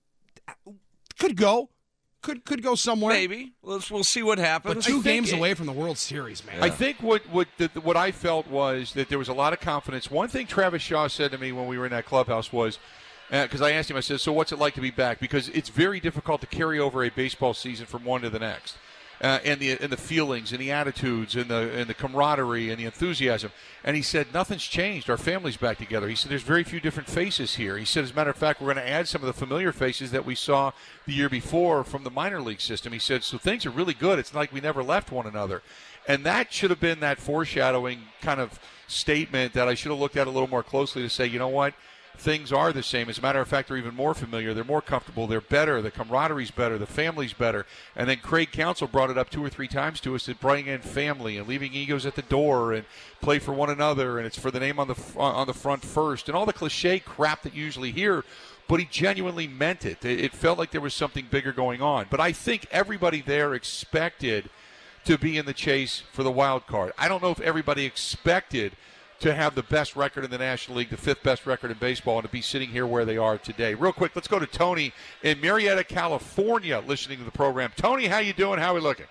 could go somewhere. Maybe we'll see what happens. But 2 games away from the World Series, man. I think what I felt was that there was a lot of confidence. One thing Travis Shaw said to me when we were in that clubhouse was, because I asked him, I said, so what's it like to be back? Because it's very difficult to carry over a baseball season from one to the next. And the feelings and the attitudes and the camaraderie and the enthusiasm. And he said, nothing's changed. Our family's back together. He said, there's very few different faces here. He said, as a matter of fact, we're going to add some of the familiar faces that we saw the year before from the minor league system. He said, so things are really good. It's like we never left one another. And that should have been that foreshadowing kind of statement that I should have looked at a little more closely to say, you know what? Things are the same. As a matter of fact, they're even more familiar. They're more comfortable. They're better. The camaraderie's better. The family's better. And then Craig Counsell brought it up 2 or 3 times to us to bring in family and leaving egos at the door and play for one another. And it's for the name on the front first and all the cliche crap that you usually hear. But he genuinely meant it. It felt like there was something bigger going on. But I think everybody there expected to be in the chase for the wild card. I don't know if everybody expected to have the best record in the National League, the 5th best record in baseball, and to be sitting here where they are today. Real quick, let's go to Tony in Marietta, California, listening to the program. Tony, how you doing? How are we looking?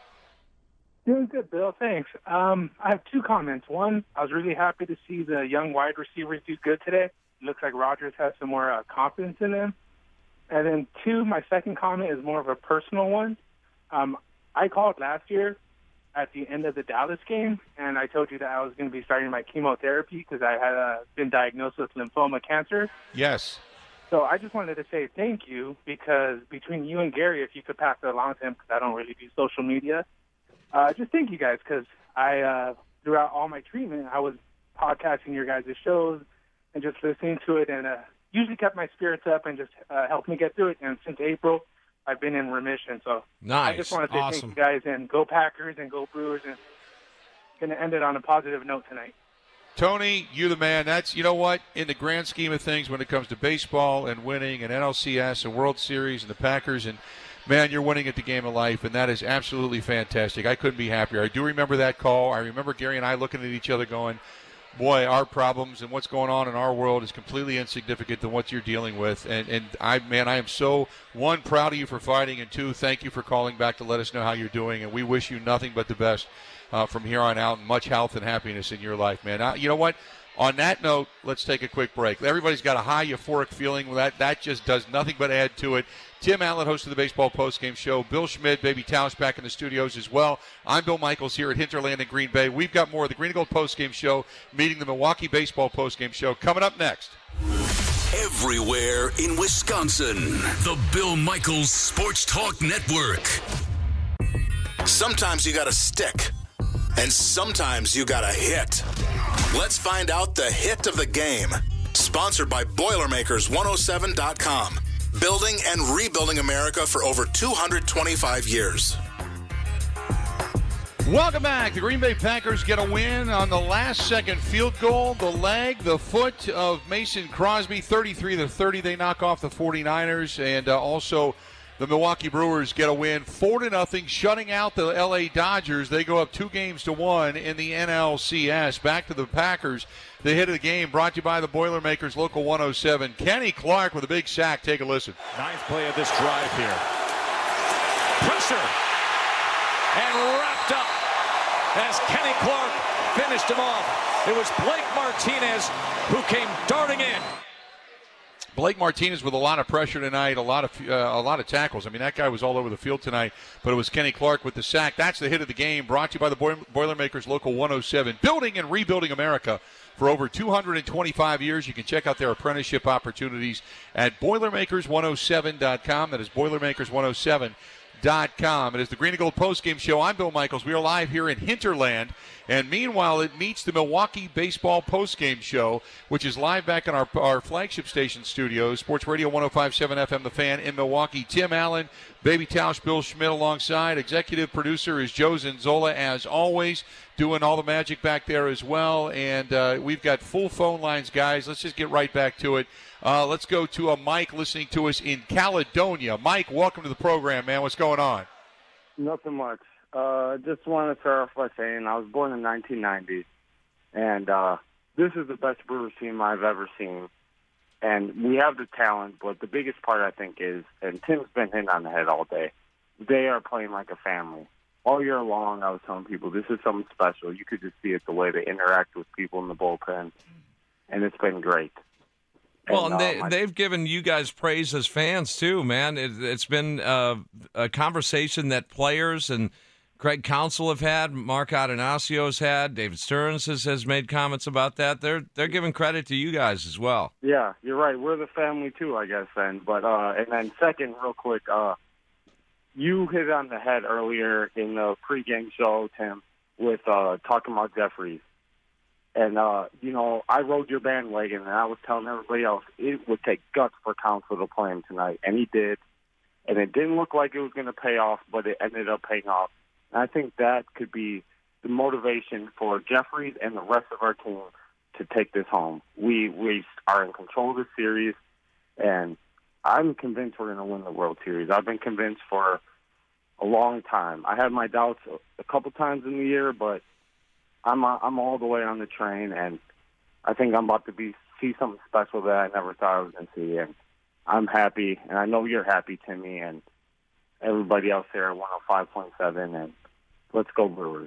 Doing good, Bill. Thanks. I have 2 comments. One, I was really happy to see the young wide receivers do good today. It looks like Rodgers has some more confidence in them. And then 2, my second comment is more of a personal one. I called last year at the end of the Dallas game, and I told you that I was going to be starting my chemotherapy because I had been diagnosed with lymphoma cancer. Yes. So I just wanted to say thank you, because between you and Gary, if you could pass it along to him, because I don't really do social media, just thank you guys, because I, throughout all my treatment, I was podcasting your guys' shows and just listening to it, and usually kept my spirits up and just helped me get through it. And since April, I've been in remission. So nice. I just want to say thank you guys, and go Packers and go Brewers, and going to end it on a positive note tonight. Tony, you're the man. That's, you know what, in the grand scheme of things, when it comes to baseball and winning and NLCS and World Series and the Packers and man, you're winning at the game of life, and that is absolutely fantastic. I couldn't be happier. I do remember that call. I remember Gary and I looking at each other going, boy, our problems and what's going on in our world is completely insignificant than what you're dealing with. And I am so, one, proud of you for fighting, and two, thank you for calling back to let us know how you're doing. And we wish you nothing but the best from here on out, and much health and happiness in your life, man. You know what? On that note, let's take a quick break. Everybody's got a high euphoric feeling. That just does nothing but add to it. Tim Allen, host of the Baseball Postgame Show. Bill Schmidt, Baby Tausch, back in the studios as well. I'm Bill Michaels here at Hinterland in Green Bay. We've got more of the Green and Gold Postgame Show, meeting the Milwaukee Baseball Postgame Show, coming up next. Everywhere in Wisconsin, the Bill Michaels Sports Talk Network. Sometimes you got a stick, and sometimes you got a hit. Let's find out the hit of the game. Sponsored by Boilermakers107.com. Building and rebuilding America for over 225 years. Welcome back. The Green Bay Packers get a win on the last-second field goal. The leg, the foot of Mason Crosby, 33-30. They knock off the 49ers. And also the Milwaukee Brewers get a win, 4-0, shutting out the L.A. Dodgers. They go up 2-1 in the NLCS. Back to the Packers. The hit of the game brought to you by the Boilermakers, Local 107. Kenny Clark with a big sack. Take a listen. Ninth play of this drive here. Pressure. And wrapped up as Kenny Clark finished him off. It was Blake Martinez who came darting in. Blake Martinez with a lot of pressure tonight, a lot of tackles. I mean, that guy was all over the field tonight, but it was Kenny Clark with the sack. That's the hit of the game, brought to you by the Boilermakers Local 107. Building and rebuilding America for over 225 years. You can check out their apprenticeship opportunities at Boilermakers107.com. That is Boilermakers107.com. It is the Green and Gold Postgame Show. I'm Bill Michaels. We are live here in Hinterland. And meanwhile, it meets the Milwaukee Baseball Postgame Show, which is live back in our flagship station studios, Sports Radio 105.7 FM, The Fan in Milwaukee. Tim Allen, Baby Tausch, Bill Schmidt alongside. Executive producer is Joe Zinzola, as always, doing all the magic back there as well. And we've got full phone lines, guys. Let's just get right back to it. Let's go to Mike listening to us in Caledonia. Mike, welcome to the program, man. What's going on? Nothing much. Just want to start off by saying I was born in 1990, and this is the best Brewers team I've ever seen. And we have the talent, but the biggest part, I think, is, and Tim's been hitting on the head all day, they are playing like a family. All year long, I was telling people, this is something special. You could just see it the way they interact with people in the bullpen, and it's been great. Well, and they've given you guys praise as fans, too, man. It's been a conversation that players and Craig Counsell have had, Mark Adonasio's had, David Stearns has made comments about that. They're giving credit to you guys as well. Yeah, you're right. We're the family, too, I guess, then. But and then second, real quick, you hit on the head earlier in the pregame show, Tim, with talking about Jeffries. And, I rode your bandwagon, and I was telling everybody else it would take guts for Counsell to play him tonight. And he did. And it didn't look like it was going to pay off, but it ended up paying off. And I think that could be the motivation for Jeffries and the rest of our team to take this home. We are in control of the series, and I'm convinced we're going to win the World Series. I've been convinced for a long time. I had my doubts a couple times in the year, but I'm all the way on the train, and I think I'm about to see something special that I never thought I was going to see. And I'm happy, and I know you're happy, Timmy, and everybody else there at 105.7, and let's go Brewers.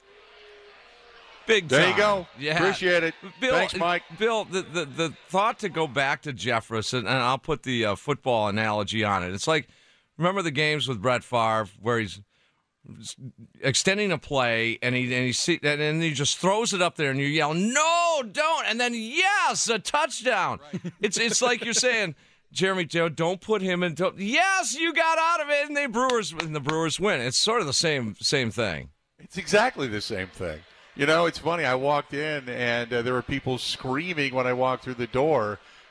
Big time. There you go. Yeah. Appreciate it. Bill, Thanks, Mike. Bill, the thought to go back to Jefferson, and I'll put the football analogy on it. It's like, remember the games with Brett Favre where he's extending a play, and he just throws it up there, and you yell, "No, don't!" And then, yes, a touchdown. Right. It's like you're saying, Jeremy Joe, don't put him in. Yes, you got out of it, and the Brewers win. It's sort of the same thing. It's exactly the same thing. You know, it's funny. I walked in, and there were people screaming when I walked through the door.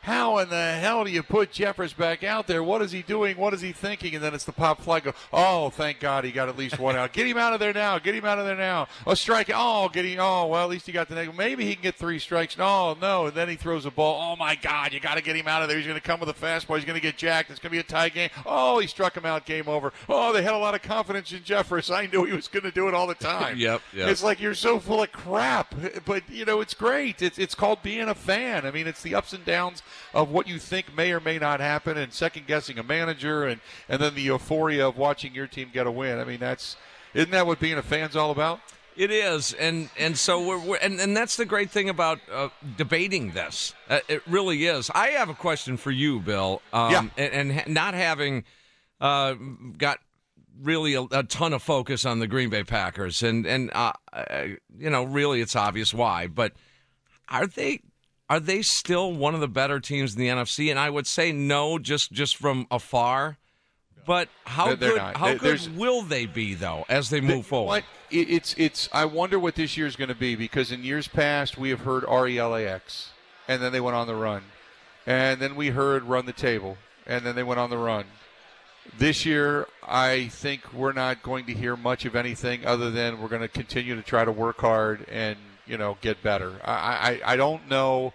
how in the hell do you put Jeffress back out there? What is he doing? What is he thinking? And then it's the pop fly. Go, oh, thank God he got at least one out. Get him out of there now. Get him out of there now. A strike. Oh, well, at least he got the next. Maybe he can get 3 strikes. No. And then he throws a ball. Oh, my God, you got to get him out of there. He's going to come with a fastball. He's going to get jacked. It's going to be a tie game. Oh, he struck him out. Game over. Oh, they had a lot of confidence in Jeffress. I knew he was going to do it all the time. Yep. It's like you're so full of crap. But, it's great. It's called being a fan. I mean, it's the ups and downs of what you think may or may not happen, and second-guessing a manager, and then the euphoria of watching your team get a win. I mean, isn't that what being a fan's all about? It is, and so we're and that's the great thing about debating this. It really is. I have a question for you, Bill. And not having got really a ton of focus on the Green Bay Packers, and really it's obvious why, but are they still one of the better teams in the NFC? And I would say no, just from afar. But how good will they be, though, as they move forward? I wonder what this year's going to be, because in years past we have heard RELAX, and then they went on the run. And then we heard run the table, and then they went on the run. This year, I think we're not going to hear much of anything other than we're going to continue to try to work hard and, get better. I don't know.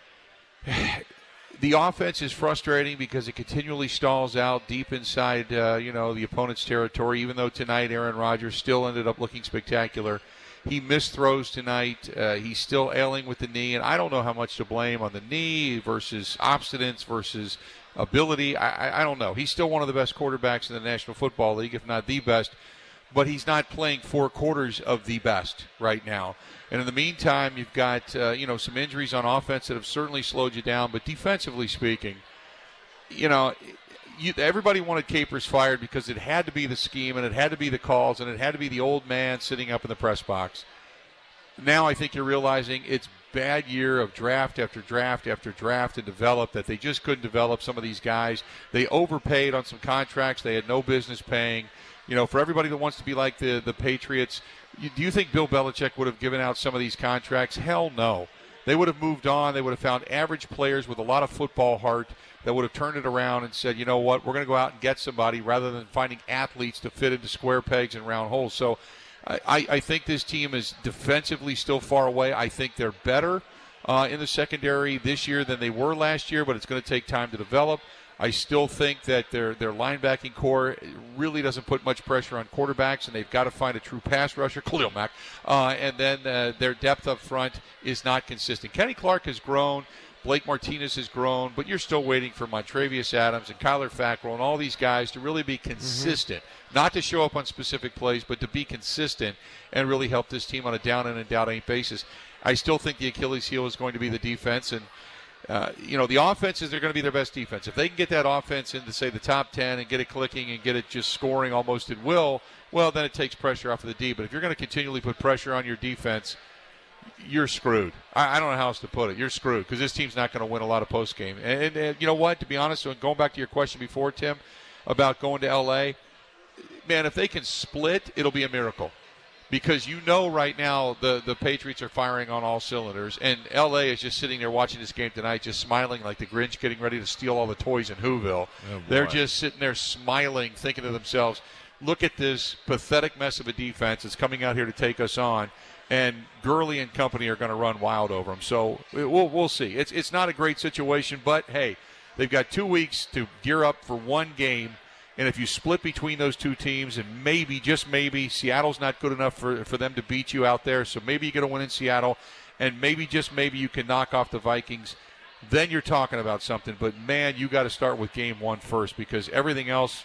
The offense is frustrating because it continually stalls out deep inside, the opponent's territory, even though tonight Aaron Rodgers still ended up looking spectacular. He missed throws tonight. He's still ailing with the knee, and I don't know how much to blame on the knee versus obstinance versus ability. I don't know. He's still one of the best quarterbacks in the National Football League, if not the best, but he's not playing 4 quarters of the best right now. And in the meantime, you've got, some injuries on offense that have certainly slowed you down. But defensively speaking, everybody wanted Capers fired because it had to be the scheme and it had to be the calls and it had to be the old man sitting up in the press box. Now I think you're realizing it's bad year of draft after draft after draft to develop, that they just couldn't develop some of these guys. They overpaid on some contracts they had no business paying. For everybody that wants to be like the Patriots, do you think Bill Belichick would have given out some of these contracts? Hell no. They would have moved on. They would have found average players with a lot of football heart that would have turned it around and said, you know what, we're going to go out and get somebody rather than finding athletes to fit into square pegs and round holes. So I think this team is defensively still far away. I think they're better in the secondary this year than they were last year, but it's going to take time to develop. I still think that their linebacking core really doesn't put much pressure on quarterbacks, and they've got to find a true pass rusher, Khalil Mack. And then their depth up front is not consistent. Kenny Clark has grown. Blake Martinez has grown, but you're still waiting for Montrevious Adams and Kyler Fackrell and all these guys to really be consistent, not to show up on specific plays, but to be consistent and really help this team on a down-in and down-out basis. I still think the Achilles heel is going to be the defense, and the offenses, they're going to be their best defense. If they can get that offense into, say, the top 10 and get it clicking and get it just scoring almost at will, well, then it takes pressure off of the D. But if you're going to continually put pressure on your defense, you're screwed. I don't know how else to put it. You're screwed because this team's not going to win a lot of postgame. And you know what? To be honest, going back to your question before, Tim, about going to L.A., man, if they can split, it'll be a miracle. Because right now the Patriots are firing on all cylinders, and L.A. is just sitting there watching this game tonight, just smiling like the Grinch getting ready to steal all the toys in Whoville. Oh, they're just sitting there smiling, thinking to themselves, look at this pathetic mess of a defense that's coming out here to take us on, and Gurley and company are going to run wild over them. So we'll see. It's not a great situation, but, hey, they've got 2 weeks to gear up for one game. And if you split between those two teams, and maybe, just maybe, Seattle's not good enough for them to beat you out there, so maybe you get a win in Seattle, and maybe, just maybe, you can knock off the Vikings, then you're talking about something. But, man, you got to start with game 1 first, because everything else,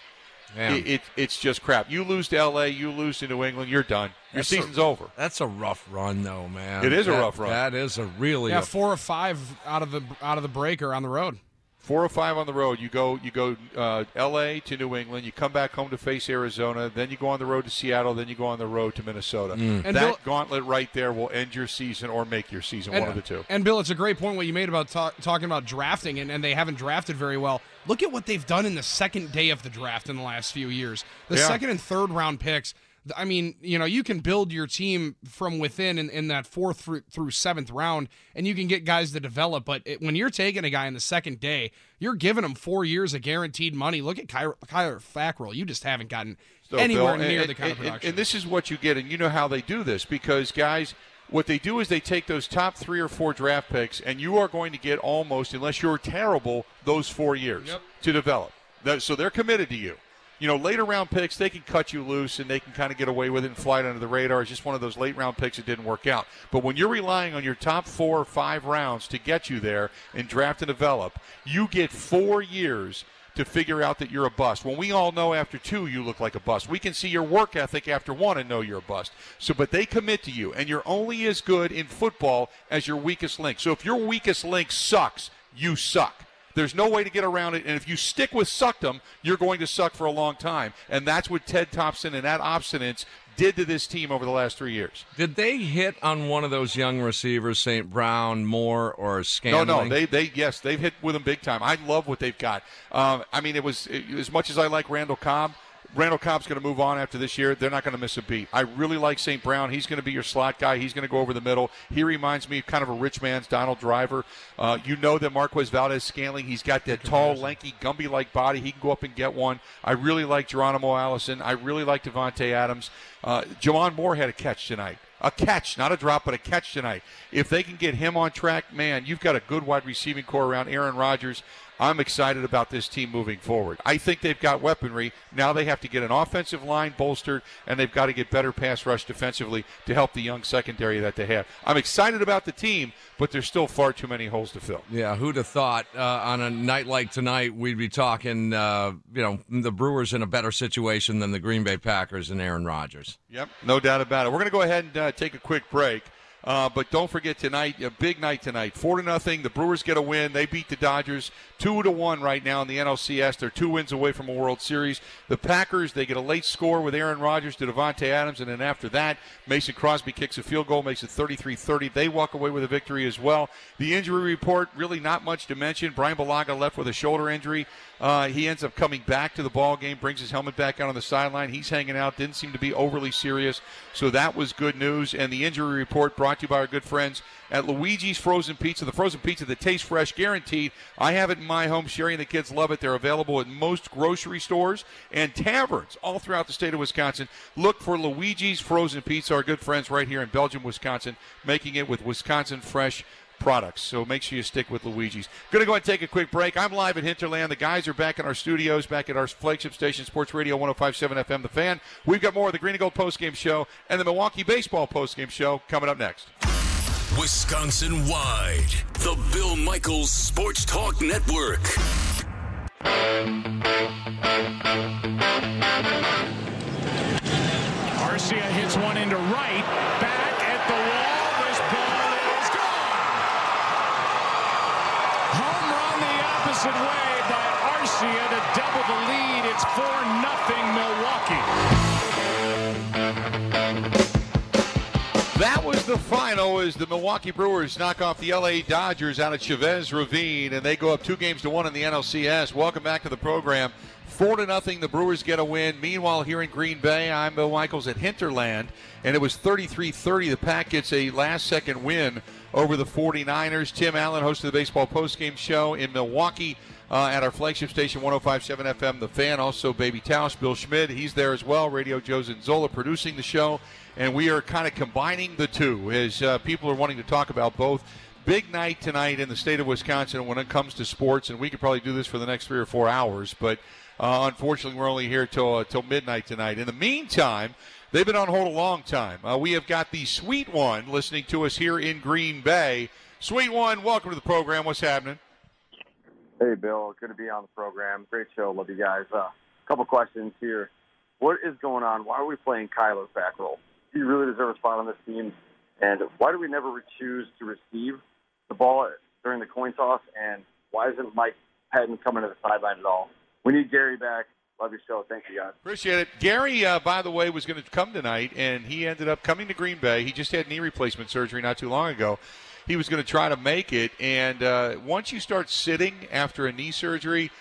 it's just crap. You lose to L.A., you lose to New England, you're done. Your season's over. That's a rough run, though, man. It is a rough run. That is a really 4 or 5 out of the break are on the road. 4 or 5 on the road. You go L.A. to New England. You come back home to face Arizona. Then you go on the road to Seattle. Then you go on the road to Minnesota. And that gauntlet right there will end your season or make your season, one of the two. And, Bill, it's a great point what you made about talking about drafting, and they haven't drafted very well. Look at what they've done in the second day of the draft in the last few years. The second and third round picks, I mean, you can build your team from within in that 4th through 7th round, and you can get guys to develop. But when you're taking a guy in the second day, you're giving him 4 years of guaranteed money. Look at Kyler Fackrell. You just haven't gotten anywhere near the kind of production. And this is what you get, and you know how they do this, because guys, what they do is they take those top 3 or 4 draft picks, and you are going to get almost, unless you're terrible, those 4 years to develop. So they're committed to you. Later round picks, they can cut you loose and they can kind of get away with it and fly it under the radar. It's just one of those late round picks that didn't work out. But when you're relying on your top 4 or 5 rounds to get you there and draft and develop, you get 4 years to figure out that you're a bust. When we all know after 2 you look like a bust. We can see your work ethic after 1 and know you're a bust. But they commit to you, and you're only as good in football as your weakest link. So if your weakest link sucks, you suck. There's no way to get around it, and if you stick with suckdom, you're going to suck for a long time. And that's what Ted Thompson and that obstinance did to this team over the last 3 years. Did they hit on one of those young receivers, St. Brown, Moore, or Scantling? No, they've hit with them big time. I love what they've got. It was as much as I like Randall Cobb. Randall Cobb's going to move on after this year. They're not going to miss a beat. I really like St. Brown. He's going to be your slot guy. He's going to go over the middle. He reminds me of kind of a rich man's Donald Driver. That Marquez Valdez-Scantling, he's got that tall, lanky, Gumby-like body. He can go up and get one. I really like Geronimo Allison. I really like Devontae Adams. Jamon Moore had a catch tonight. A catch, not a drop, but a catch tonight. If they can get him on track, man, you've got a good wide receiving core around Aaron Rodgers. I'm excited about this team moving forward. I think they've got weaponry. Now they have to get an offensive line bolstered, and they've got to get better pass rush defensively to help the young secondary that they have. I'm excited about the team, but there's still far too many holes to fill. Yeah, who'd have thought on a night like tonight we'd be talking, the Brewers in a better situation than the Green Bay Packers and Aaron Rodgers. Yep, no doubt about it. We're going to go ahead and take a quick break. But don't forget tonight, a big night tonight. 4-0. The Brewers get a win. They beat the Dodgers 2-1 right now in the NLCS. They're 2 wins away from a World Series. The Packers, they get a late score with Aaron Rodgers to Devontae Adams, and then after that, Mason Crosby kicks a field goal, makes it 33-30. They walk away with a victory as well. The injury report, really not much to mention. Brian Balaga left with a shoulder injury. He ends up coming back to the ball game, brings his helmet back out on the sideline. He's hanging out, didn't seem to be overly serious, so that was good news. And the injury report brought to you by our good friends at Luigi's Frozen Pizza, the frozen pizza that tastes fresh, guaranteed. I have it in my home. Sherry and the kids love it. They're available at most grocery stores and taverns all throughout the state of Wisconsin. Look for Luigi's Frozen Pizza, our good friends right here in Belgium, Wisconsin, making it with Wisconsin fresh products. So make sure you stick with Luigi's. Going to go ahead and take a quick break. I'm live at Hinterland. The guys are back in our studios, back at our flagship station, Sports Radio 105.7 FM, The Fan. We've got more of the Green and Gold postgame show and the Milwaukee Baseball postgame show coming up next. Wisconsin-wide, the Bill Michaels Sports Talk Network. Garcia hits one into right, back at the wall. This ball is gone. Home run the opposite way by Arcia to double the lead. It's 4-0 Milwaukee. That was the final as the Milwaukee Brewers knock off the L.A. Dodgers out at Chavez Ravine, and they go up 2-1 in the NLCS. Welcome back to the program. 4-0, the Brewers get a win. Meanwhile, here in Green Bay, I'm Bill Michaels at Hinterland, and it was 33-30. The Pack gets a last-second win over the 49ers. Tim Allen, host of the Baseball Postgame Show in Milwaukee at our flagship station, 105.7 FM, The Fan. Also, Baby Tausch, Bill Schmidt, he's there as well. Radio Joe Zanzola producing the show. And we are kind of combining the two as people are wanting to talk about both. Big night tonight in the state of Wisconsin when it comes to sports, and we could probably do this for the next 3 or 4 hours, but unfortunately we're only here till midnight tonight. In the meantime, they've been on hold a long time. We have got the Sweet One listening to us here in Green Bay. Sweet One, welcome to the program. What's happening? Hey, Bill. Good to be on the program. Great show. Love you guys. A couple questions here. What is going on? Why are we playing Kyler Fackrell? He really deserves a spot on this team. And why do we never choose to receive the ball during the coin toss? And why isn't Mike Patton coming to the sideline at all? We need Gary back. Love your show. Thank you, guys. Appreciate it. Gary, by the way, was going to come tonight, and he ended up coming to Green Bay. He just had knee replacement surgery not too long ago. He was going to try to make it, and once you start sitting after a knee surgery,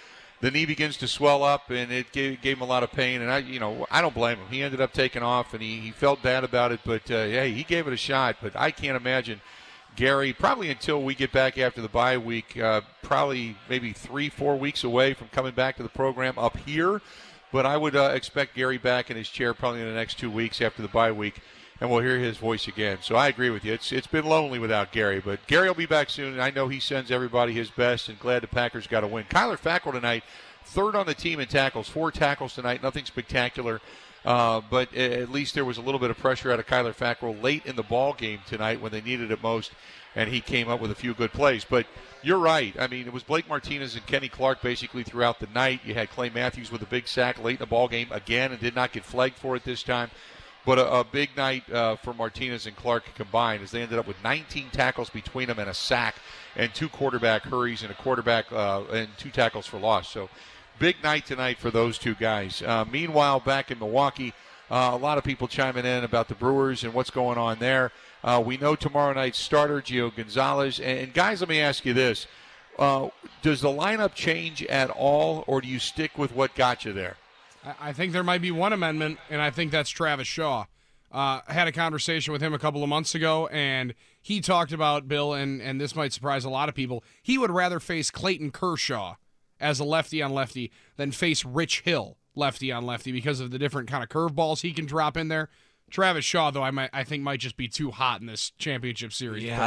the knee begins to swell up, and it gave him a lot of pain. And I don't blame him. He ended up taking off, and he felt bad about it. But hey, he gave it a shot. But I can't imagine Gary, probably until we get back after the bye week, probably maybe 3-4 weeks away from coming back to the program up here. But I would expect Gary back in his chair probably in the next 2 weeks after the bye week, and we'll hear his voice again. So I agree with you. It's been lonely without Gary, but Gary will be back soon, and I know he sends everybody his best, and glad the Packers got a win. Kyler Fackrell tonight, third on the team in tackles, 4 tackles tonight, nothing spectacular. But at least there was a little bit of pressure out of Kyler Fackrell late in the ball game tonight when they needed it most, and he came up with a few good plays. But you're right. I mean, it was Blake Martinez and Kenny Clark basically throughout the night. You had Clay Matthews with a big sack late in the ball game again and did not get flagged for it this time. But a big night for Martinez and Clark combined, as they ended up with 19 tackles between them and a sack and 2 quarterback hurries and a quarterback and 2 tackles for loss. So big night tonight for those 2 guys. Meanwhile, back in Milwaukee, a lot of people chiming in about the Brewers and what's going on there. We know tomorrow night's starter, Gio Gonzalez. And guys, let me ask you this. Does the lineup change at all, or do you stick with what got you there? I think there might be one amendment, and I think that's Travis Shaw. I had a conversation with him a couple of months ago, and he talked about, Bill, and this might surprise a lot of people, he would rather face Clayton Kershaw as a lefty-on-lefty than face Rich Hill lefty-on-lefty because of the different kind of curveballs he can drop in there. Travis Shaw, though, I think might just be too hot in this championship series. Yeah,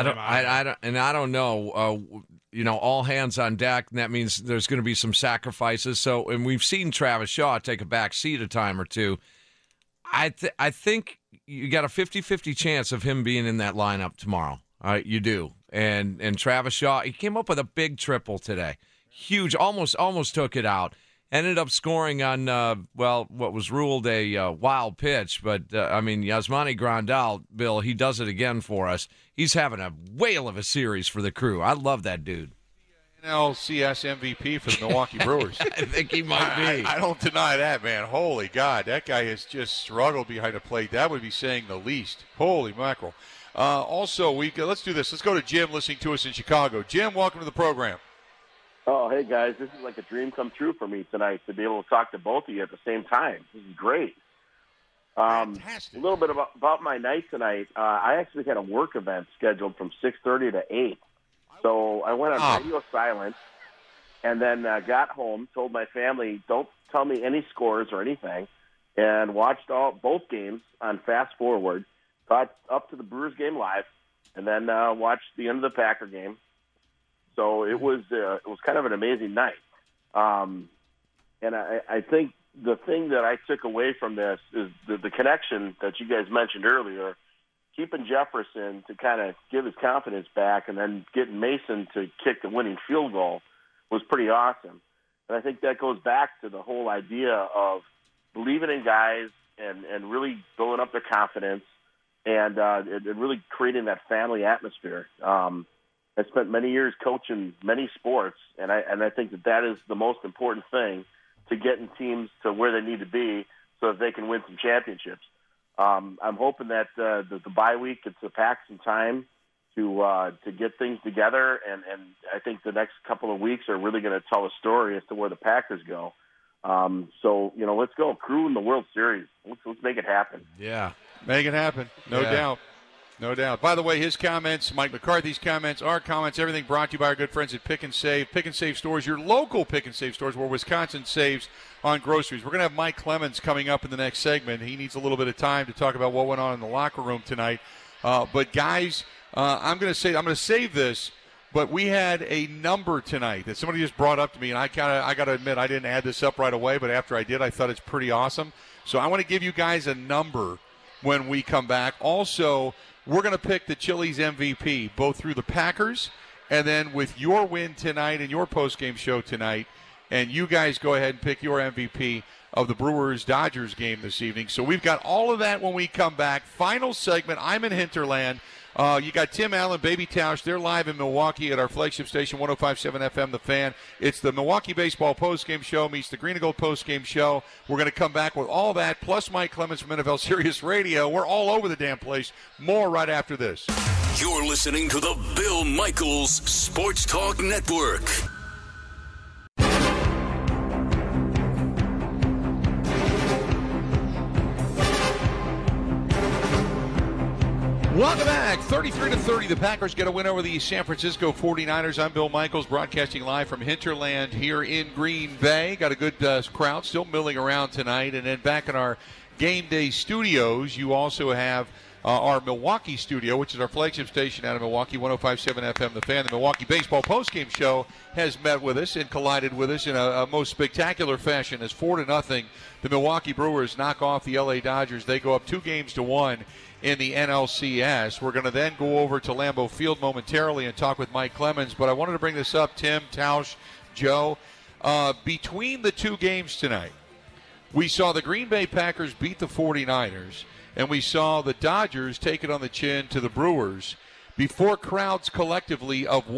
I don't know. All hands on deck, and that means there's going to be some sacrifices. So, and we've seen Travis Shaw take a back seat a time or two. I think you got a 50-50 chance of him being in that lineup tomorrow. You do. And Travis Shaw, he came up with a big triple today. Huge, almost took it out. Ended up scoring on, what was ruled a wild pitch. But, Yasmani Grandal, Bill, he does it again for us. He's having a whale of a series for the Crew. I love that dude. NLCS MVP for the Milwaukee Brewers. I think he might be. I don't deny that, man. Holy God, that guy has just struggled behind the plate. That would be saying the least. Holy mackerel. Also, let's do this. Let's go to Jim listening to us in Chicago. Jim, welcome to the program. Oh, hey, guys. This is like a dream come true for me tonight to be able to talk to both of you at the same time. This is great. Fantastic. A little bit about my night tonight. I actually had a work event scheduled from 6:30 to 8. So I went on radio silent and then got home, told my family, don't tell me any scores or anything, and watched both games on fast forward, got up to the Brewers game live, and then watched the end of the Packer game. So it was kind of an amazing night. And I think the thing that I took away from this is the connection that you guys mentioned earlier, keeping Jefferson to kind of give his confidence back and then getting Mason to kick the winning field goal was pretty awesome. And I think that goes back to the whole idea of believing in guys and really building up their confidence and really creating that family atmosphere. I spent many years coaching many sports, and I think that is the most important thing to getting teams to where they need to be so that they can win some championships. I'm hoping that the bye week gets the Pack some time to get things together, and I think the next couple of weeks are really going to tell a story as to where the Packers go. So let's go Crew in the World Series. Let's make it happen. Yeah, make it happen. No doubt. No doubt. By the way, his comments, Mike McCarthy's comments, our comments, everything brought to you by our good friends at Pick and Save. Pick and Save stores, your local Pick and Save stores where Wisconsin saves on groceries. We're going to have Mike Clemens coming up in the next segment. He needs a little bit of time to talk about what went on in the locker room tonight. But, guys, I'm going to save this, but we had a number tonight that somebody just brought up to me, and I got to admit I didn't add this up right away, but after I did, I thought it's pretty awesome. So I want to give you guys a number when we come back. Also, we're going to pick the Chili's MVP, both through the Packers and then with your win tonight and your postgame show tonight. And you guys go ahead and pick your MVP of the Brewers-Dodgers game this evening. So we've got all of that when we come back. Final segment, I'm in Hinterland. You got Tim Allen, Baby Tausch. They're live in Milwaukee at our flagship station, 105.7 FM, The Fan. It's the Milwaukee Baseball postgame show meets the Green and Gold postgame show. We're going to come back with all that, plus Mike Clemens from NFL Sirius Radio. We're all over the damn place. More right after this. You're listening to the Bill Michaels Sports Talk Network. Welcome back. 33-30, the Packers get a win over the San Francisco 49ers. I'm Bill Michaels, broadcasting live from Hinterland here in Green Bay. Got a good crowd still milling around tonight. And then back in our game day studios, you also have our Milwaukee studio, which is our flagship station out of Milwaukee, 105.7 FM The Fan. The Milwaukee Baseball Postgame Show has met with us and collided with us in a most spectacular fashion as 4-0 the Milwaukee Brewers knock off the LA Dodgers. They go up 2-1 in the NLCS. We're going to then go over to Lambeau Field momentarily and talk with Mike Clemens, but I wanted to bring this up, Tim, Tausch, Joe. Between the two games tonight, we saw the Green Bay Packers beat the 49ers, and we saw the Dodgers take it on the chin to the Brewers before crowds collectively of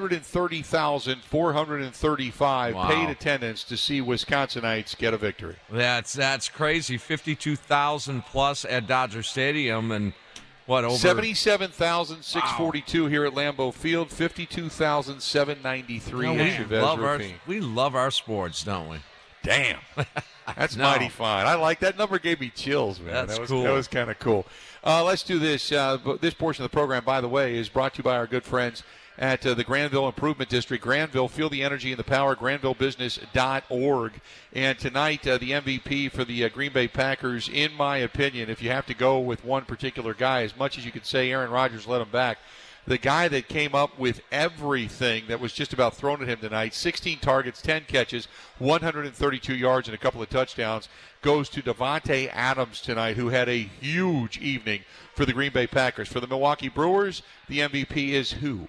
130,435 paid attendance to see Wisconsinites get a victory. That's crazy. 52,000 plus at Dodger Stadium, and what, over 77,642 here at Lambeau Field, 52,793 at Chavez Ravine. We love our sports, don't we? Damn. That's mighty fine. I like that number. Gave me chills, man. That's cool. That was kind of cool. Let's do this. This portion of the program, by the way, is brought to you by our good friends at the Granville Improvement District. Granville, feel the energy and the power, granvillebusiness.org. And tonight, the MVP for the Green Bay Packers, in my opinion, if you have to go with one particular guy, as much as you could say Aaron Rodgers let him back, the guy that came up with everything that was just about thrown at him tonight, 16 targets, 10 catches, 132 yards, and a couple of touchdowns, goes to Davante Adams tonight, who had a huge evening for the Green Bay Packers. For the Milwaukee Brewers, the MVP is who?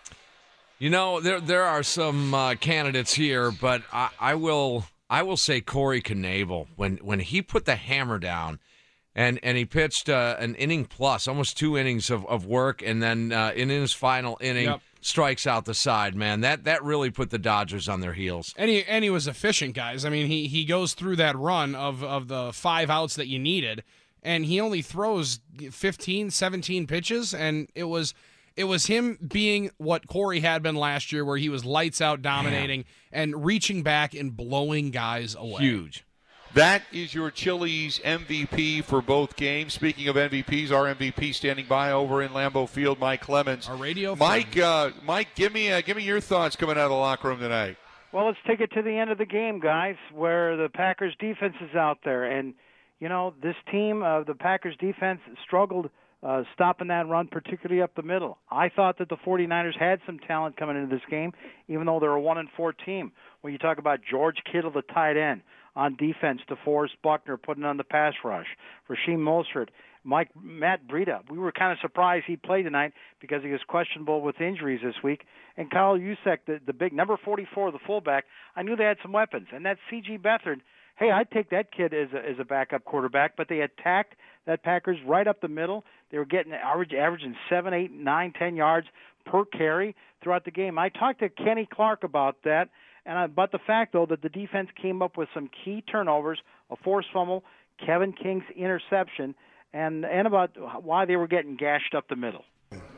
You know, there are some candidates here, but I will say Corey Knebel. When he put the hammer down, and he pitched an inning plus, almost 2 innings of work, and then in his final inning, strikes out the side, man. That really put the Dodgers on their heels. And he was efficient, guys. I mean, he goes through that run of the 5 outs that you needed, and he only throws 15, 17 pitches, and it was him being what Corey had been last year, where he was lights out dominating and reaching back and blowing guys away. Huge. That is your Chili's MVP for both games. Speaking of MVPs, our MVP standing by over in Lambeau Field, Mike Clemens. Our radio Mike, Mike, give me your thoughts coming out of the locker room tonight. Well, let's take it to the end of the game, guys, where the Packers defense is out there. And, you know, this team, the Packers defense, struggled stopping that run, particularly up the middle. I thought that the 49ers had some talent coming into this game, even though they're a 1-4 team. When you talk about George Kittle, the tight end, on defense, DeForest Buckner putting on the pass rush, Rasheem Mostert, Matt Breida. We were kind of surprised he played tonight because he was questionable with injuries this week. And Kyle Juszczyk, the big number 44, the fullback, I knew they had some weapons. And that C.G. Beathard, hey, I'd take that kid as a backup quarterback, but they attacked that Packers right up the middle. They were getting averaging 7, 8, 9, 10 yards per carry throughout the game. I talked to Kenny Clark about that. And about the fact, though, that the defense came up with some key turnovers, a forced fumble, Kevin King's interception, and about why they were getting gashed up the middle.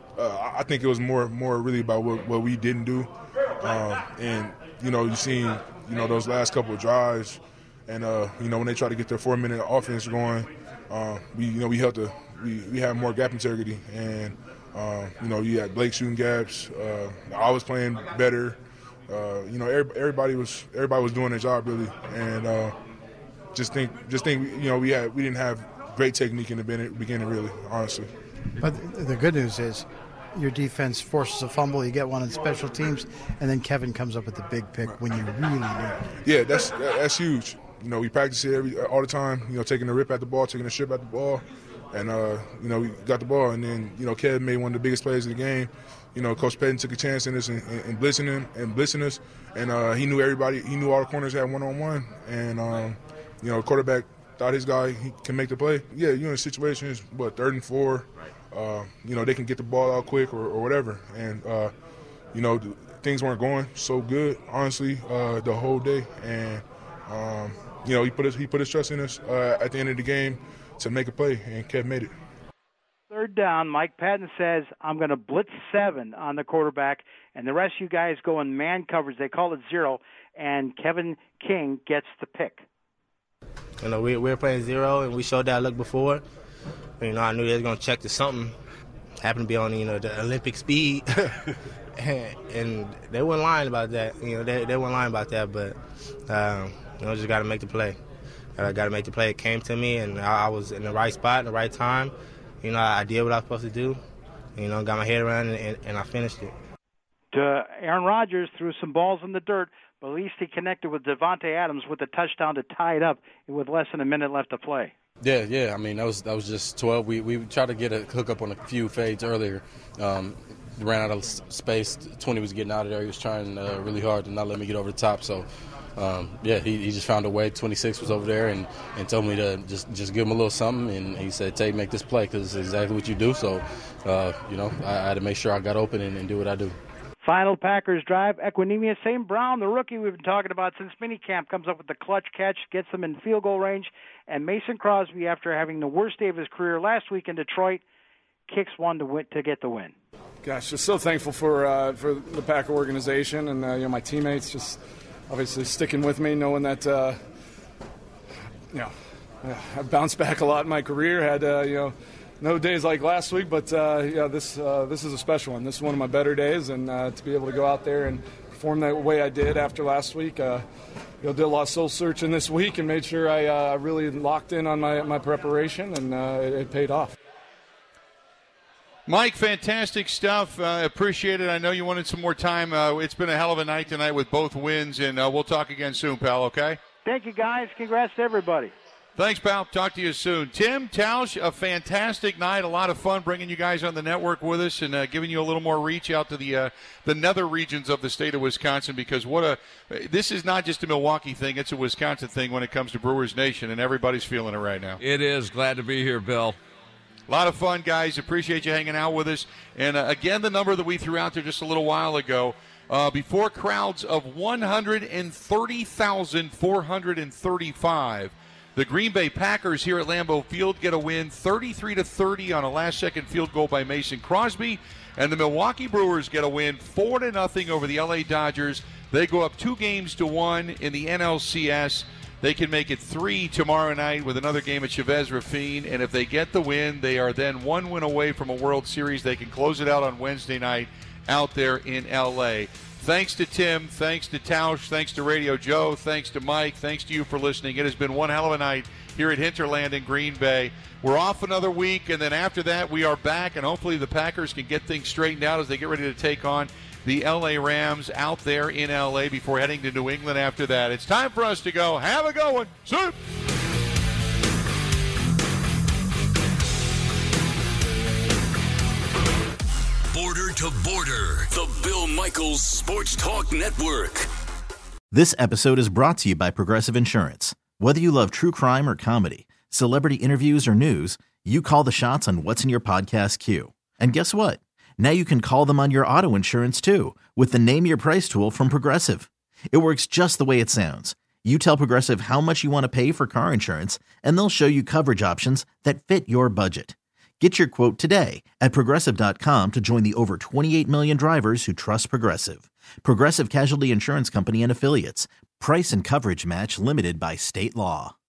I think it was more really about what we didn't do. And, you know, you've seen, you know, those last couple of drives. And, you know, when they try to get their 4-minute offense going, we had more gap integrity. And, you know, you had Blake shooting gaps. I was playing better. You know, everybody was doing their job really, and just think, you know, we didn't have great technique in the beginning really, honestly. But the good news is, your defense forces a fumble, you get one in special teams, and then Kevin comes up with the big pick when you really need it. Yeah, that's huge. You know, we practice it all the time. You know, taking a rip at the ball, taking a ship at the ball, and you know, we got the ball, and then you know, Kev made one of the biggest plays of the game. You know, Coach Pettin took a chance in us and blitzing us, and he knew everybody. He knew all the corners had one-on-one, and you know, the quarterback thought his guy he can make the play. Yeah, you know, in situations, 3rd and 4, you know, they can get the ball out quick or whatever, and you know, things weren't going so good, honestly, the whole day, and you know, he put his trust in us at the end of the game to make a play, and Kev made it. 3rd down, Mike Patton says, I'm going to blitz 7 on the quarterback, and the rest of you guys go in man coverage. They call it 0, and Kevin King gets the pick. You know, we were playing 0, and we showed that look before. You know, I knew they was going to check to something. happened to be on, the Olympic speed. And they weren't lying about that. They weren't lying about that, but, just got to make the play. Got to make the play. It came to me, and I was in the right spot, in the right time. I did what I was supposed to do. Got my head around it, and I finished it. Aaron Rodgers threw some balls in the dirt, but at least he connected with Devontae Adams with a touchdown to tie it up with less than a minute left to play. Yeah. I mean, that was just 12. We tried to get a hookup on a few fades earlier. Ran out of space. 20 was getting out of there. He was trying really hard to not let me get over the top. So, he just found a way. 26 was over there and told me to just give him a little something. And he said, "Tate, make this play because it's exactly what you do." So, I had to make sure I got open and do what I do. Final Packers drive. Equanimeous St. Brown, the rookie we've been talking about since minicamp, comes up with the clutch catch, gets them in field goal range. And Mason Crosby, after having the worst day of his career last week in Detroit, kicks one to get the win. Gosh, just so thankful for the Packer organization and my teammates just obviously sticking with me, knowing that I've bounced back a lot in my career. Had no days like last week, but this is a special one. This is one of my better days, and to be able to go out there and perform that way I did after last week, did a lot of soul searching this week and made sure I really locked in on my preparation, and it paid off. Mike, fantastic stuff. Appreciate it. I know you wanted some more time. It's been a hell of a night tonight with both wins, and we'll talk again soon, pal, okay? Thank you, guys. Congrats to everybody. Thanks, pal. Talk to you soon. Tim, Tausch, a fantastic night. A lot of fun bringing you guys on the network with us and giving you a little more reach out to the nether regions of the state of Wisconsin, because this is not just a Milwaukee thing. It's a Wisconsin thing when it comes to Brewers Nation, and everybody's feeling it right now. It is. Glad to be here, Bill. A lot of fun, guys. Appreciate you hanging out with us. And, again, the number that we threw out there just a little while ago, before crowds of 130,435, the Green Bay Packers here at Lambeau Field get a win 33-30 on a last-second field goal by Mason Crosby. And the Milwaukee Brewers get a win 4-0 over the LA Dodgers. They go up 2-1 in the NLCS. They can make it 3 tomorrow night with another game at Chavez Ravine. And if they get the win, they are then one win away from a World Series. They can close it out on Wednesday night out there in L.A. Thanks to Tim. Thanks to Tausch. Thanks to Radio Joe. Thanks to Mike. Thanks to you for listening. It has been one hell of a night here at Hinterland in Green Bay. We're off another week, and then after that we are back, and hopefully the Packers can get things straightened out as they get ready to take on the L.A. Rams out there in L.A. before heading to New England after that. It's time for us to go. Have a good one. See you. Border to Border, the Bill Michaels Sports Talk Network. This episode is brought to you by Progressive Insurance. Whether you love true crime or comedy, celebrity interviews or news, you call the shots on what's in your podcast queue. And guess what? Now you can call them on your auto insurance too with the Name Your Price tool from Progressive. It works just the way it sounds. You tell Progressive how much you want to pay for car insurance, and they'll show you coverage options that fit your budget. Get your quote today at Progressive.com to join the over 28 million drivers who trust Progressive. Progressive Casualty Insurance Company and Affiliates. Price and coverage match limited by state law.